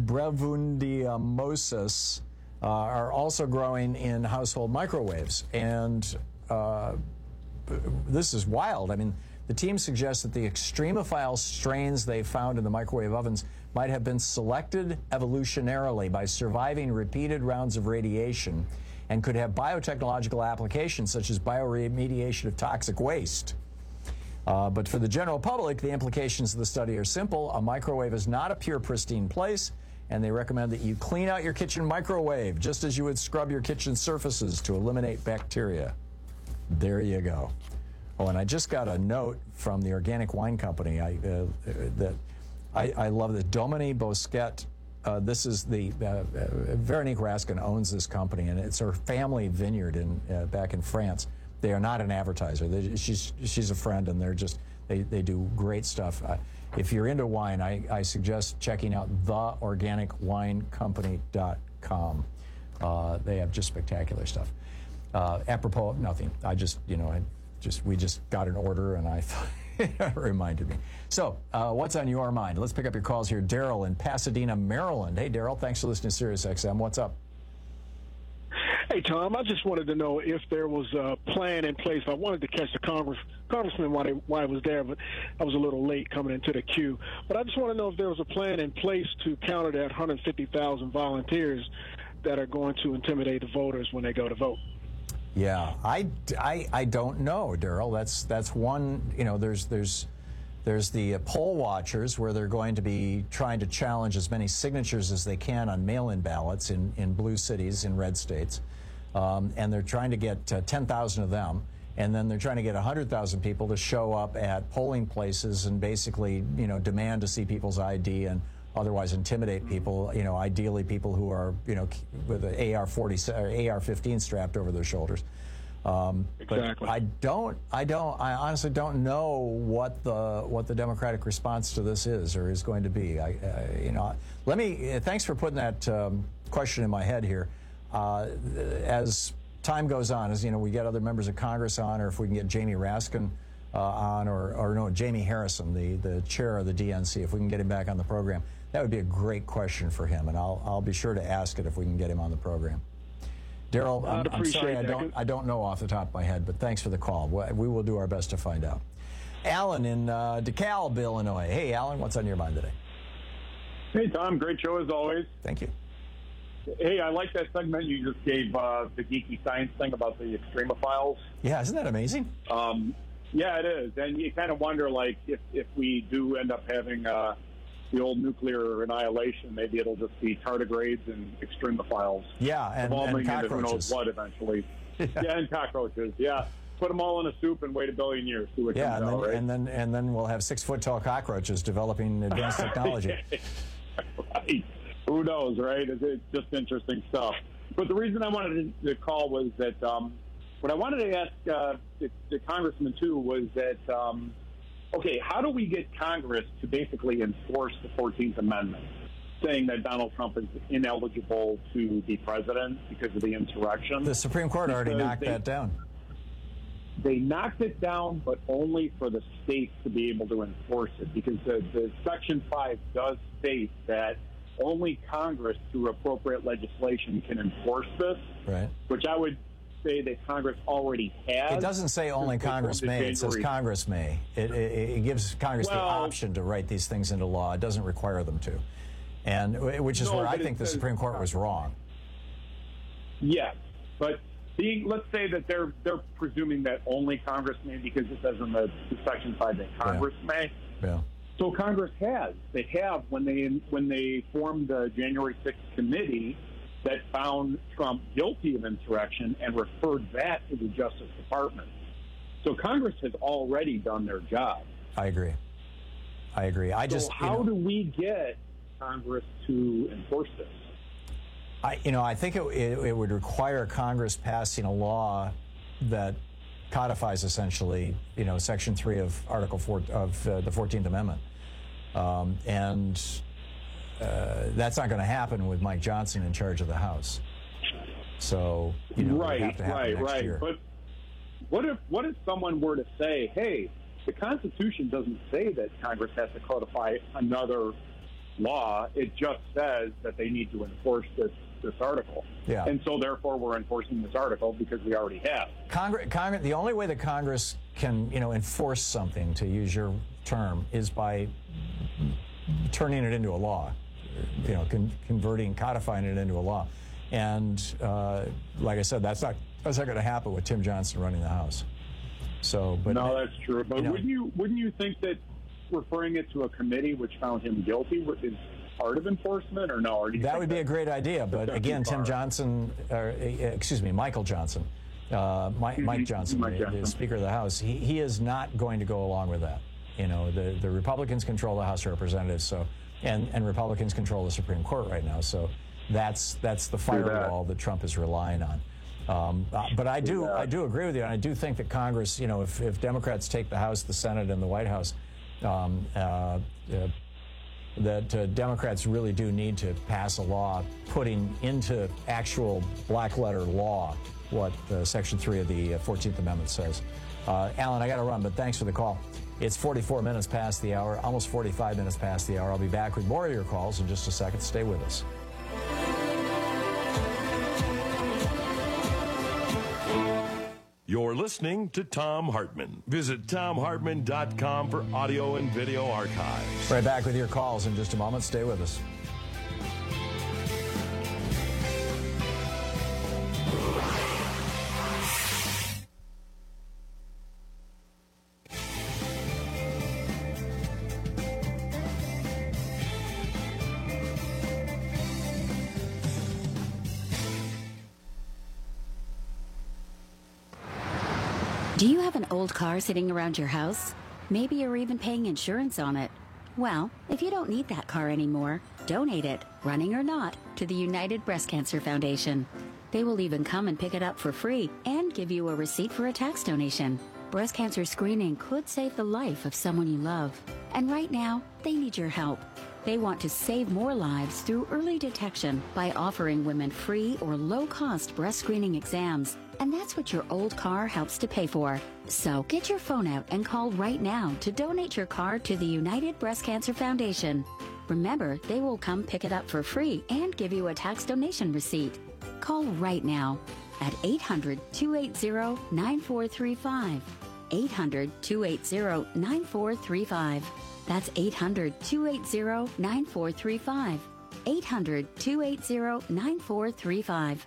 brevundiomosis, uh, are also growing in household microwaves. And uh, this is wild. I mean, the team suggests that the extremophile strains they found in the microwave ovens might have been selected evolutionarily by surviving repeated rounds of radiation, and could have biotechnological applications such as bioremediation of toxic waste. Uh, but for the general public, the implications of the study are simple. A microwave is not a pure, pristine place, and they recommend that you clean out your kitchen microwave just as you would scrub your kitchen surfaces to eliminate bacteria. There you go. Oh, and I just got a note from the Organic Wine Company I, uh, that I, I love this. Dominique Bosquet. Uh, this is the uh, uh, Veronique Raskin owns this company, and it's her family vineyard in uh, back in France. They are not an advertiser. They, she's she's a friend, and they're just they, they do great stuff. Uh, if you're into wine, I, I suggest checking out the organic wine company dot com. Uh, they have just spectacular stuff. Uh, apropos of nothing, I just you know I just we just got an order, and I thought. It reminded me. So, uh, what's on your mind? Let's pick up your calls here. Daryl in Pasadena, Maryland. Hey, Daryl, thanks for listening to Sirius X M. What's up? Hey, Tom, I just wanted to know if there was a plan in place. I wanted to catch the Congress, congressman while, they, while I was there, but I was a little late coming into the queue. But I just want to know if there was a plan in place to counter that one hundred fifty thousand volunteers that are going to intimidate the voters when they go to vote. Yeah, I, I, I don't know, Daryl. That's that's one. You know, there's there's there's the uh, poll watchers where they're going to be trying to challenge as many signatures as they can on mail-in ballots in in blue cities, in red states, um, and they're trying to get uh, ten thousand of them, and then they're trying to get one hundred thousand people to show up at polling places and basically, you know, demand to see people's I D and otherwise intimidate people, you know, ideally people who are, you know, with an A R forty or A R fifteen strapped over their shoulders. Um, exactly. But I don't, I don't, I honestly don't know what the what the Democratic response to this is or is going to be. I, uh, you know, let me. Thanks for putting that um, question in my head here. Uh, as time goes on, as you know, we get other members of Congress on, or if we can get Jamie Raskin uh, on, or or no, Jamie Harrison, the the chair of the D N C, if we can get him back on the program. That would be a great question for him, and I'll I'll be sure to ask it if we can get him on the program. Daryl, I'm, I'm sorry I don't I don't know off the top of my head, but thanks for the call. We will do our best to find out. Alan in uh, DeKalb, Illinois. Hey, Alan, what's on your mind today? Hey, Tom, great show as always. Thank you. Hey, I like that segment you just gave, uh, the geeky science thing about the extremophiles. Yeah, isn't that amazing? Um, yeah, it is, and you kind of wonder, like, if if we do end up having uh, the old nuclear annihilation, maybe it'll just be tardigrades and extremophiles. Yeah, and, evolving and into who knows what eventually. Yeah. yeah, and cockroaches. Yeah, put them all in a soup and wait a billion years. See what yeah, comes and then, out, right? and then and then we'll have six foot tall cockroaches developing advanced technology. Right. Who knows, right? It's, it's just interesting stuff. But the reason I wanted to call was that um, what I wanted to ask uh, the, the congressman too was that. Um, Okay, how do we get Congress to basically enforce the fourteenth Amendment, saying that Donald Trump is ineligible to be president because of the insurrection? The Supreme Court already because knocked they, that down. They knocked it down, but only for the states to be able to enforce it, because the, the Section five does state that only Congress, through appropriate legislation, can enforce this, right? Which I would say that Congress already has. It doesn't say only Congress may. It says Congress may. It, it, it gives Congress well, the option to write these things into law. It doesn't require them to, and which is no, where I think the Supreme Court was wrong. Yes, but being, let's say that they're they're presuming that only Congress may, because it says in the, the Section five that Congress yeah. may. Yeah. So Congress has. They have when they when they formed the January sixth committee that found Trump guilty of insurrection and referred that to the Justice Department. So Congress has already done their job. I agree. I agree. I so just how you know, do we get Congress to enforce this? I you know I think it, it, it would require Congress passing a law that codifies essentially you know Section three of Article four of uh, the fourteenth Amendment, um, and. Uh, that's not going to happen with Mike Johnson in charge of the House. So, you know, right, it would have to happen right, next right. year. But what if what if someone were to say, "Hey, the Constitution doesn't say that Congress has to codify another law. It just says that they need to enforce this this article." Yeah. And so, therefore, we're enforcing this article because we already have. Congress, Congress, the only way that Congress can, you know, enforce something, to use your term, is by turning it into a law. You know, con- converting, codifying it into a law, and uh, like I said, that's not that's not going to happen with Tim Johnson running the House. So, but no, that's true. But you know, wouldn't you wouldn't you think that referring it to a committee which found him guilty is part of enforcement, or no? Or do you that would be a great idea, but again, Tim Johnson, or, excuse me, Michael Johnson, uh, Mike, Mike Johnson, Mike the, Johnson, the Speaker of the House, he, he is not going to go along with that. You know, the, the Republicans control the House of Representatives, so and, and Republicans control the Supreme Court right now, so that's that's the firewall that. that Trump is relying on. Um, uh, but I do I do agree with you, and I do think that Congress, you know, if, if Democrats take the House, the Senate, and the White House, um, uh, uh, that uh, Democrats really do need to pass a law putting into actual black letter law what uh, Section three of the fourteenth Amendment says. Uh, Alan, I got to run, but thanks for the call. It's forty-four minutes past the hour, almost forty-five minutes past the hour. I'll be back with more of your calls in just a second. Stay with us. You're listening to Thom Hartmann. Visit Thom Hartmann dot com for audio and video archives. Right back with your calls in just a moment. Stay with us. Do you have an old car sitting around your house? Maybe you're even paying insurance on it. Well, if you don't need that car anymore, donate it, running or not, to the United Breast Cancer Foundation. They will even come and pick it up for free and give you a receipt for a tax donation. Breast cancer screening could save the life of someone you love. And right now, they need your help. They want to save more lives through early detection by offering women free or low-cost breast screening exams. And that's what your old car helps to pay for. So get your phone out and call right now to donate your car to the United Breast Cancer Foundation. Remember, they will come pick it up for free and give you a tax donation receipt. Call right now at eight hundred, two eight zero, nine four three five. eight hundred, two eight zero, nine four three five. That's eight hundred, two eight zero, nine four three five. eight hundred, two eight zero, nine four three five.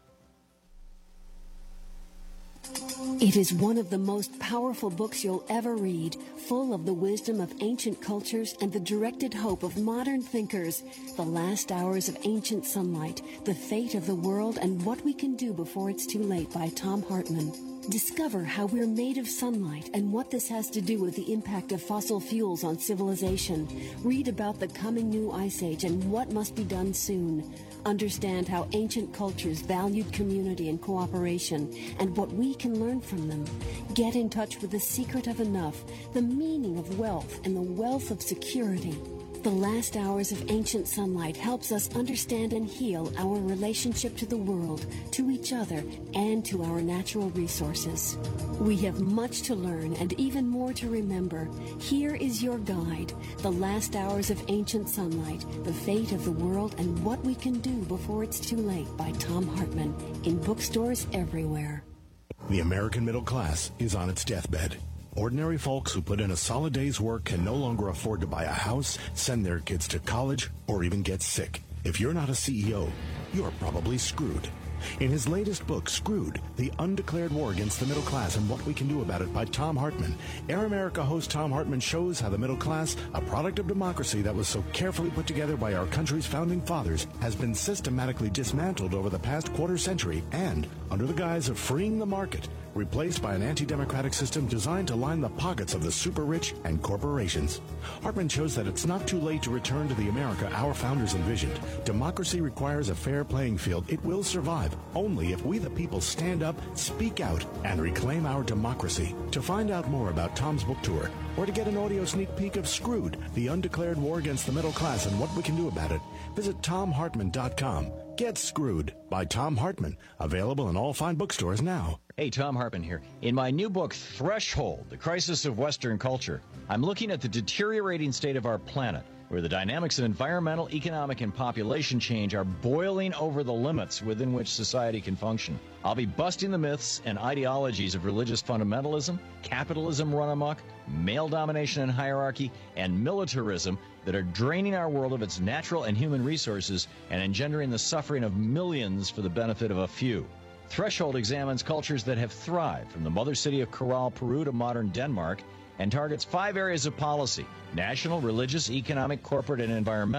It is one of the most powerful books you'll ever read, full of the wisdom of ancient cultures and the directed hope of modern thinkers. The Last Hours of Ancient Sunlight, The Fate of the World and What We Can Do Before It's Too Late by Thom Hartmann. Discover how we're made of sunlight and what this has to do with the impact of fossil fuels on civilization. Read about the coming new ice age and what must be done soon. Understand how ancient cultures valued community and cooperation and what we can learn from them. Get in touch with the secret of enough, the meaning of wealth, and the wealth of security. The Last Hours of Ancient Sunlight helps us understand and heal our relationship to the world, to each other, and to our natural resources. We have much to learn and even more to remember. Here is your guide, The Last Hours of Ancient Sunlight, The Fate of the World and What We Can Do Before It's Too Late by Thom Hartmann, in bookstores everywhere. The American middle class is on its deathbed. Ordinary folks who put in a solid day's work can no longer afford to buy a house, send their kids to college, or even get sick. If you're not a C E O, you're probably screwed. In his latest book, Screwed, The Undeclared War Against the Middle Class and What We Can Do About It by Thom Hartmann, Air America host Thom Hartmann shows how the middle class, a product of democracy that was so carefully put together by our country's founding fathers, has been systematically dismantled over the past quarter century and, under the guise of freeing the market, replaced by an anti-democratic system designed to line the pockets of the super-rich and corporations. Hartmann shows that it's not too late to return to the America our founders envisioned. Democracy requires a fair playing field. It will survive only if we the people stand up, speak out, and reclaim our democracy. To find out more about Thom's book tour, or to get an audio sneak peek of Screwed, The Undeclared War Against the Middle Class and What We Can Do About It, visit Thom Hartmann dot com. Get Screwed by Thom Hartmann. Available in all fine bookstores now. Hey, Thom Hartmann here. In my new book, Threshold, The Crisis of Western Culture, I'm looking at the deteriorating state of our planet, where the dynamics of environmental, economic, and population change are boiling over the limits within which society can function. I'll be busting the myths and ideologies of religious fundamentalism, capitalism run amok, male domination and hierarchy, and militarism that are draining our world of its natural and human resources and engendering the suffering of millions for the benefit of a few. Threshold examines cultures that have thrived, from the mother city of Corral, Peru to modern Denmark, and targets five areas of policy: national, religious, economic, corporate, and environmental,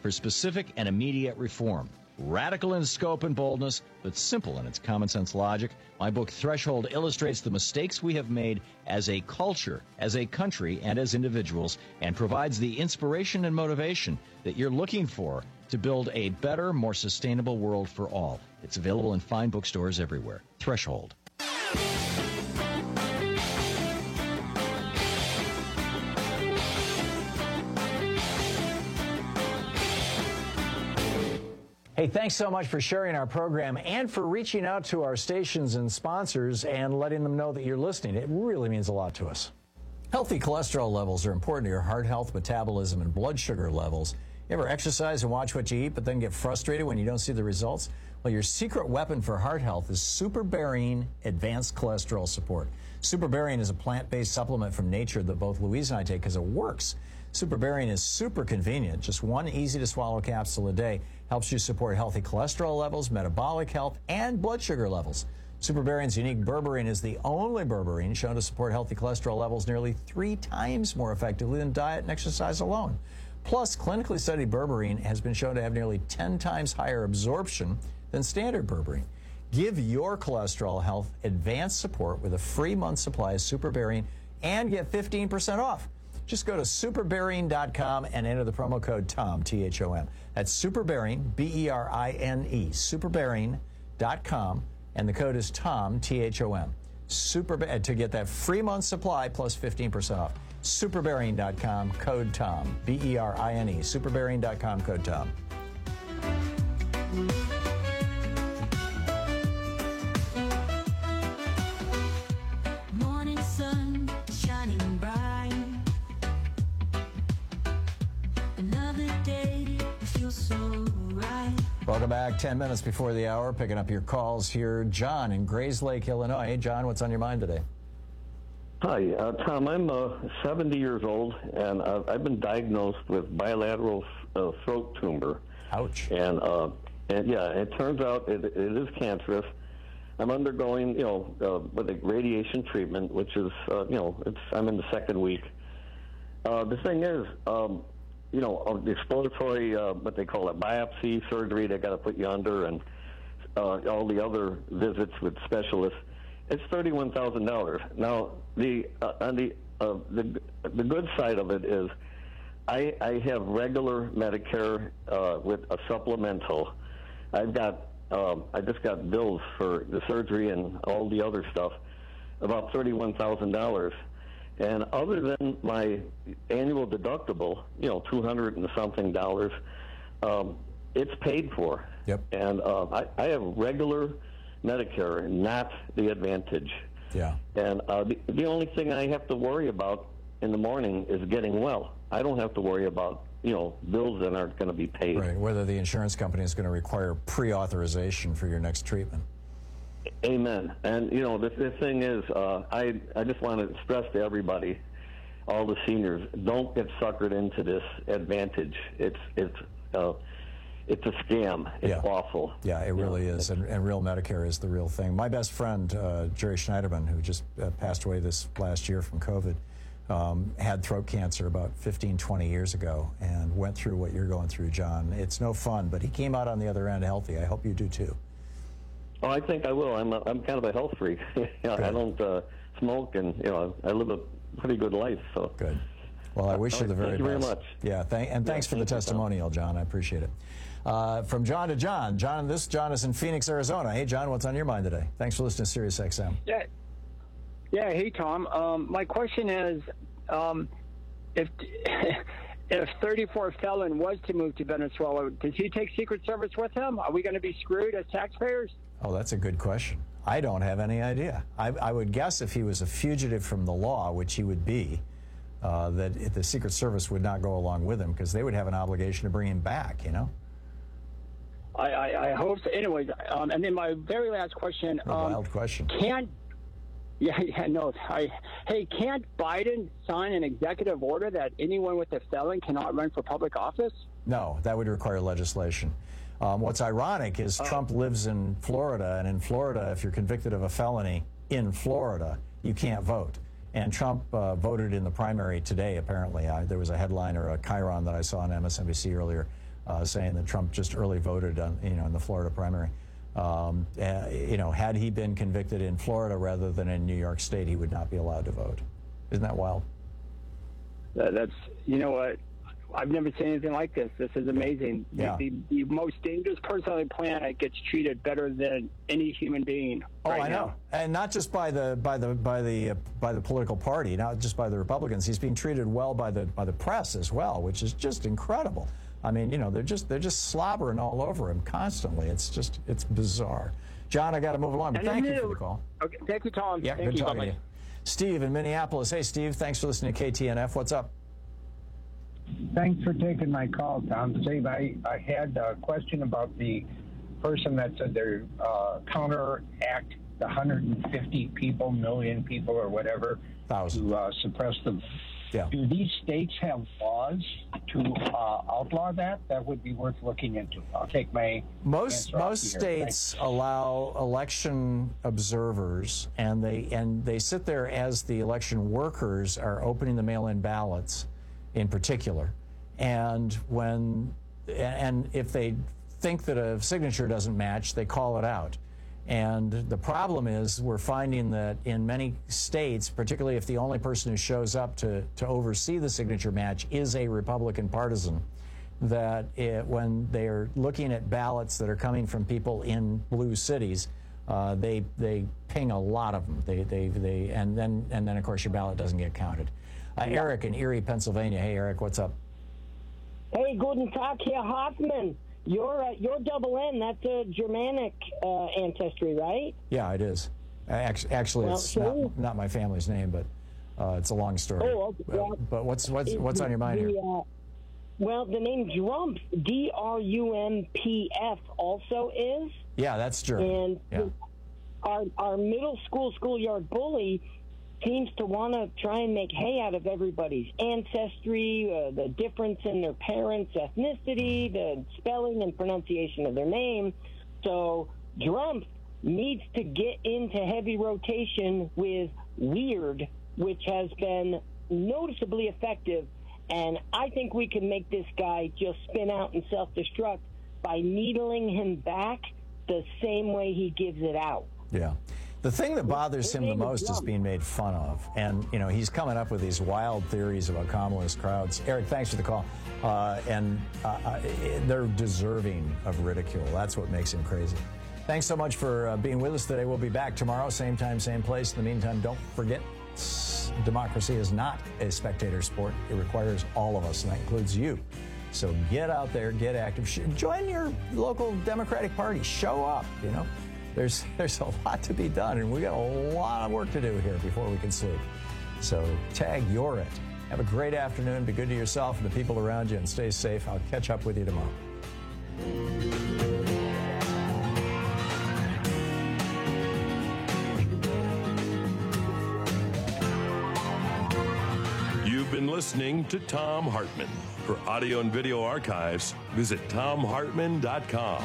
for specific and immediate reform. Radical in scope and boldness, but simple in its common sense logic, my book Threshold illustrates the mistakes we have made as a culture, as a country, and as individuals, and provides the inspiration and motivation that you're looking for to build a better, more sustainable world for all. It's available in fine bookstores everywhere. Threshold. Hey, thanks so much for sharing our program and for reaching out to our stations and sponsors and letting them know that you're listening. It really means a lot to us. Healthy cholesterol levels are important to your heart health, metabolism, and blood sugar levels. You ever exercise and watch what you eat, but then get frustrated when you don't see the results? Well, your secret weapon for heart health is Superberine Advanced Cholesterol Support. Superberine is a plant-based supplement from nature that both Louise and I take because it works. Superberine is super convenient. Just one easy-to-swallow capsule a day helps you support healthy cholesterol levels, metabolic health, and blood sugar levels. Superberine's unique berberine is the only berberine shown to support healthy cholesterol levels nearly three times more effectively than diet and exercise alone. Plus, clinically studied berberine has been shown to have nearly ten times higher absorption than standard berberine. Give your cholesterol health advanced support with a free month supply of Superberine and get fifteen percent off. Just go to superberine dot com and enter the promo code TOM, T H O M. That's Superberine, B E R I N E, superberine dot com, and the code is TOM, T H O M. Super, to get that free month supply plus fifteen percent off. superberine dot com, code TOM, B E R I N E, superberine dot com, code TOM. Morning sun shining bright. Another day feels so right. Welcome back. Ten minutes before the hour, picking up your calls here. John in Grayslake, Illinois. Hey, John, what's on your mind today? Hi, uh, Tom. I'm uh, seventy years old, and uh, I've been diagnosed with bilateral uh, throat tumor. Ouch. And uh, and yeah, it turns out it, it is cancerous. I'm undergoing, you know, uh, with a radiation treatment, which is, uh, you know, it's I'm in the second week. Uh, the thing is, um, you know, the exploratory, uh, what they call it, biopsy surgery, they got to put you under, and uh, all the other visits with specialists. It's thirty-one thousand dollars. Now, the uh, on the uh, the the good side of it is, I I have regular Medicare uh, with a supplemental. I've got um, I just got bills for the surgery and all the other stuff, about thirty-one thousand dollars. And other than my annual deductible, you know, two hundred and something dollars, um, it's paid for. Yep. And uh, I I have regular Medicare, not the Advantage. Yeah. And uh, the, the only thing I have to worry about in the morning is getting well. I don't have to worry about, you know, bills that aren't going to be paid. Right, whether the insurance company is going to require pre-authorization for your next treatment. Amen. And, you know, the, the thing is, uh, I, I just want to stress to everybody, all the seniors, don't get suckered into this Advantage. It's, it's, uh, It's a scam. It's yeah. awful. Yeah, it really is. And, and real Medicare is the real thing. My best friend, uh, Jerry Schneiderman, who just uh, passed away this last year from COVID, um, had throat cancer about fifteen, twenty years ago and went through what you're going through, John. It's no fun, but he came out on the other end healthy. I hope you do too. Oh, I think I will. I'm a, I'm kind of a health freak. you know, I don't uh, smoke, and you know, I live a pretty good life. So good. Well, I wish uh, you the very thank best. you very much. Yeah, th- and thanks yeah, for thank the testimonial, you, John. I appreciate it. Uh, from John to John. John, this John is in Phoenix, Arizona. Hey, John, what's on your mind today? Thanks for listening to Sirius X M. Yeah, yeah. Hey, Tom. Um, my question is, um, if if thirty-four felon was to move to Venezuela, does he take Secret Service with him? Are we going to be screwed as taxpayers? Oh, that's a good question. I don't have any idea. I, I would guess if he was a fugitive from the law, which he would be, uh, that the Secret Service would not go along with him because they would have an obligation to bring him back, you know? I, I, I hope so. Anyways, um, and then my very last question. A um, wild question. Can't, yeah, yeah, no. I, hey, can't Biden sign an executive order that anyone with a felon cannot run for public office? No, that would require legislation. Um, what's ironic is oh. Trump lives in Florida, and in Florida, if you're convicted of a felony in Florida, you can't vote. And Trump uh, voted in the primary today, apparently. I, there was a headline or a chyron that I saw on M S N B C earlier uh, saying that Trump just early voted on, you know, in the Florida primary. Um, uh, you know, had he been convicted in Florida rather than in New York State, he would not be allowed to vote. Isn't that wild? Uh, that's, you know what, I've never seen anything like this. This is amazing. Yeah. The, the, the most dangerous person on the planet gets treated better than any human being. Oh, right I know, now. and not just by the by the by the uh, by the political party, not just by the Republicans. He's being treated well by the by the press as well, which is just incredible. I mean, you know, they're just they're just slobbering all over him constantly. It's just it's bizarre. John, I got to move along, but And thank then you for it- the call. Okay, thank you, Tom. Yeah, thank good you. talking to Bye-bye. you. Steve in Minneapolis. Hey, Steve, thanks for listening to K T N F. What's up? Thanks for taking my call, Tom. Steve, I, I had a question about the person that said they uh, counteract the one hundred fifty people, million people, or whatever, Thousand. to uh, suppress them. Yeah. Do these states have laws to uh, outlaw that? That would be worth looking into. I'll take my Most answer off most here. states allow election observers, and they and they sit there as the election workers are opening the mail-in ballots, in particular, and when and if they think that a signature doesn't match, they call it out. And the problem is we're finding that in many states, particularly if the only person who shows up to, to oversee the signature match is a Republican partisan, that it, when they're looking at ballots that are coming from people in blue cities, uh, they they ping a lot of them. They they they and then and then of course your ballot doesn't get counted. Uh, Eric in Erie, Pennsylvania. Hey, Eric, what's up? Hey, guten Tag, Herr Hoffman. You're uh, you're double N. That's a Germanic uh, ancestry, right? Yeah, it is. Actually, actually Well, it's so- not, not my family's name, but uh, it's a long story. Oh, okay. But- Well, but what's what's Is what's the- on your mind the, here? Uh, well, the name Drumpf, D R U M P F, also is. Yeah, that's German. And Yeah. our our middle school schoolyard bully seems to want to try and make hay out of everybody's ancestry, uh, the difference in their parents' ethnicity, the spelling and pronunciation of their name. So Drumpf needs to get into heavy rotation with Weird, which has been noticeably effective. And I think we can make this guy just spin out and self-destruct by needling him back the same way he gives it out. Yeah. The thing that bothers him the most is being made fun of. And, you know, he's coming up with these wild theories about Kamala's crowds. Eric, thanks for the call. Uh, and uh, they're deserving of ridicule. That's what makes him crazy. Thanks so much for uh, being with us today. We'll be back tomorrow, same time, same place. In the meantime, don't forget, democracy is not a spectator sport. It requires all of us, and that includes you. So get out there, get active. Sh- Join your local Democratic Party. Show up, you know. There's there's a lot to be done, and we got a lot of work to do here before we can sleep. So tag you're it. Have a great afternoon. Be good to yourself and the people around you, and stay safe. I'll catch up with you tomorrow. You've been listening to Tom Hartman. For audio and video archives, visit tom hartman dot com.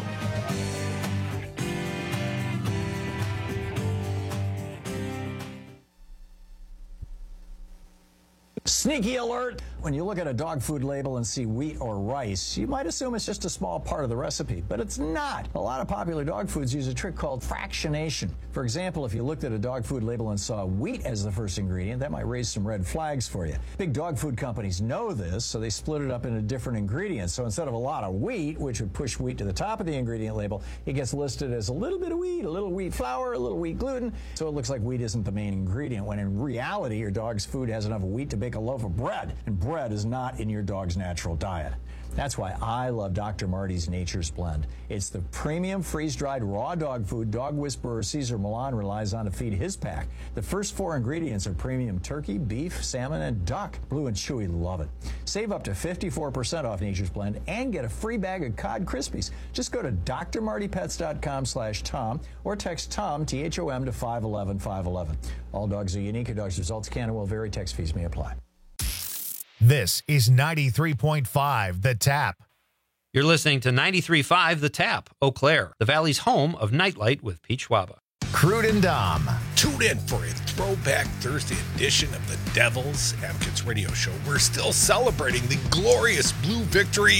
Sneaky alert! When you look at a dog food label and see wheat or rice, you might assume it's just a small part of the recipe, but it's not. A lot of popular dog foods use a trick called fractionation. For example, if you looked at a dog food label and saw wheat as the first ingredient, that might raise some red flags for you. Big dog food companies know this, so they split it up into different ingredients. So instead of a lot of wheat, which would push wheat to the top of the ingredient label, it gets listed as a little bit of wheat, a little wheat flour, a little wheat gluten, so it looks like wheat isn't the main ingredient, when in reality, your dog's food has enough wheat to bake a loaf of bread, and bread is not in your dog's natural diet. That's why I love Doctor Marty's Nature's Blend. It's the premium freeze-dried raw dog food dog whisperer Cesar Millan relies on to feed his pack. The first four ingredients are premium turkey, beef, salmon, and duck. Blue and Chewy love it. Save up to fifty-four percent off Nature's Blend and get a free bag of Cod Krispies. Just go to d r marty pets dot com slash Tom or text Tom, T H O M, to five one one five one one. All dogs are unique. Your dog's results can and will vary. Text fees may apply. This is ninety-three point five The Tap. You're listening to ninety-three point five The Tap, Eau Claire, the Valley's home of Nightlight with Pete Schwaba. Crude and Dom. Tune in for a throwback Thursday edition of the Devil's Advocates Radio Show. We're still celebrating the glorious blue victory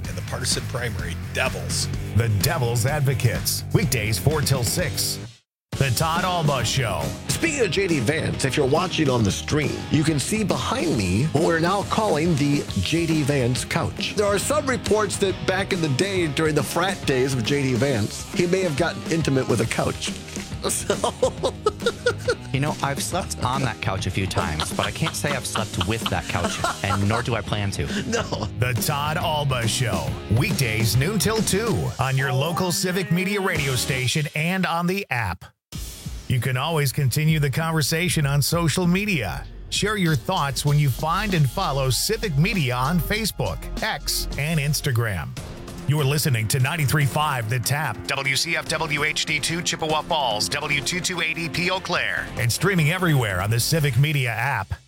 and the partisan primary Devils. The Devil's Advocates, weekdays four till six. The Todd Alba Show. Speaking of J D Vance, if you're watching on the stream, you can see behind me what we're now calling the J D Vance couch. There are some reports that back in the day, during the frat days of J D Vance, he may have gotten intimate with a couch. So... You know, I've slept on that couch a few times, but I can't say I've slept with that couch, and nor do I plan to. No. The Todd Alba Show, weekdays noon till two on your local Civic Media radio station and on the app. You can always continue the conversation on social media. Share your thoughts when you find and follow Civic Media on Facebook, X, and Instagram. You are listening to ninety-three point five The Tap, W C F W H D two Chippewa Falls, W two two eight E P Eau Claire, and streaming everywhere on the Civic Media app.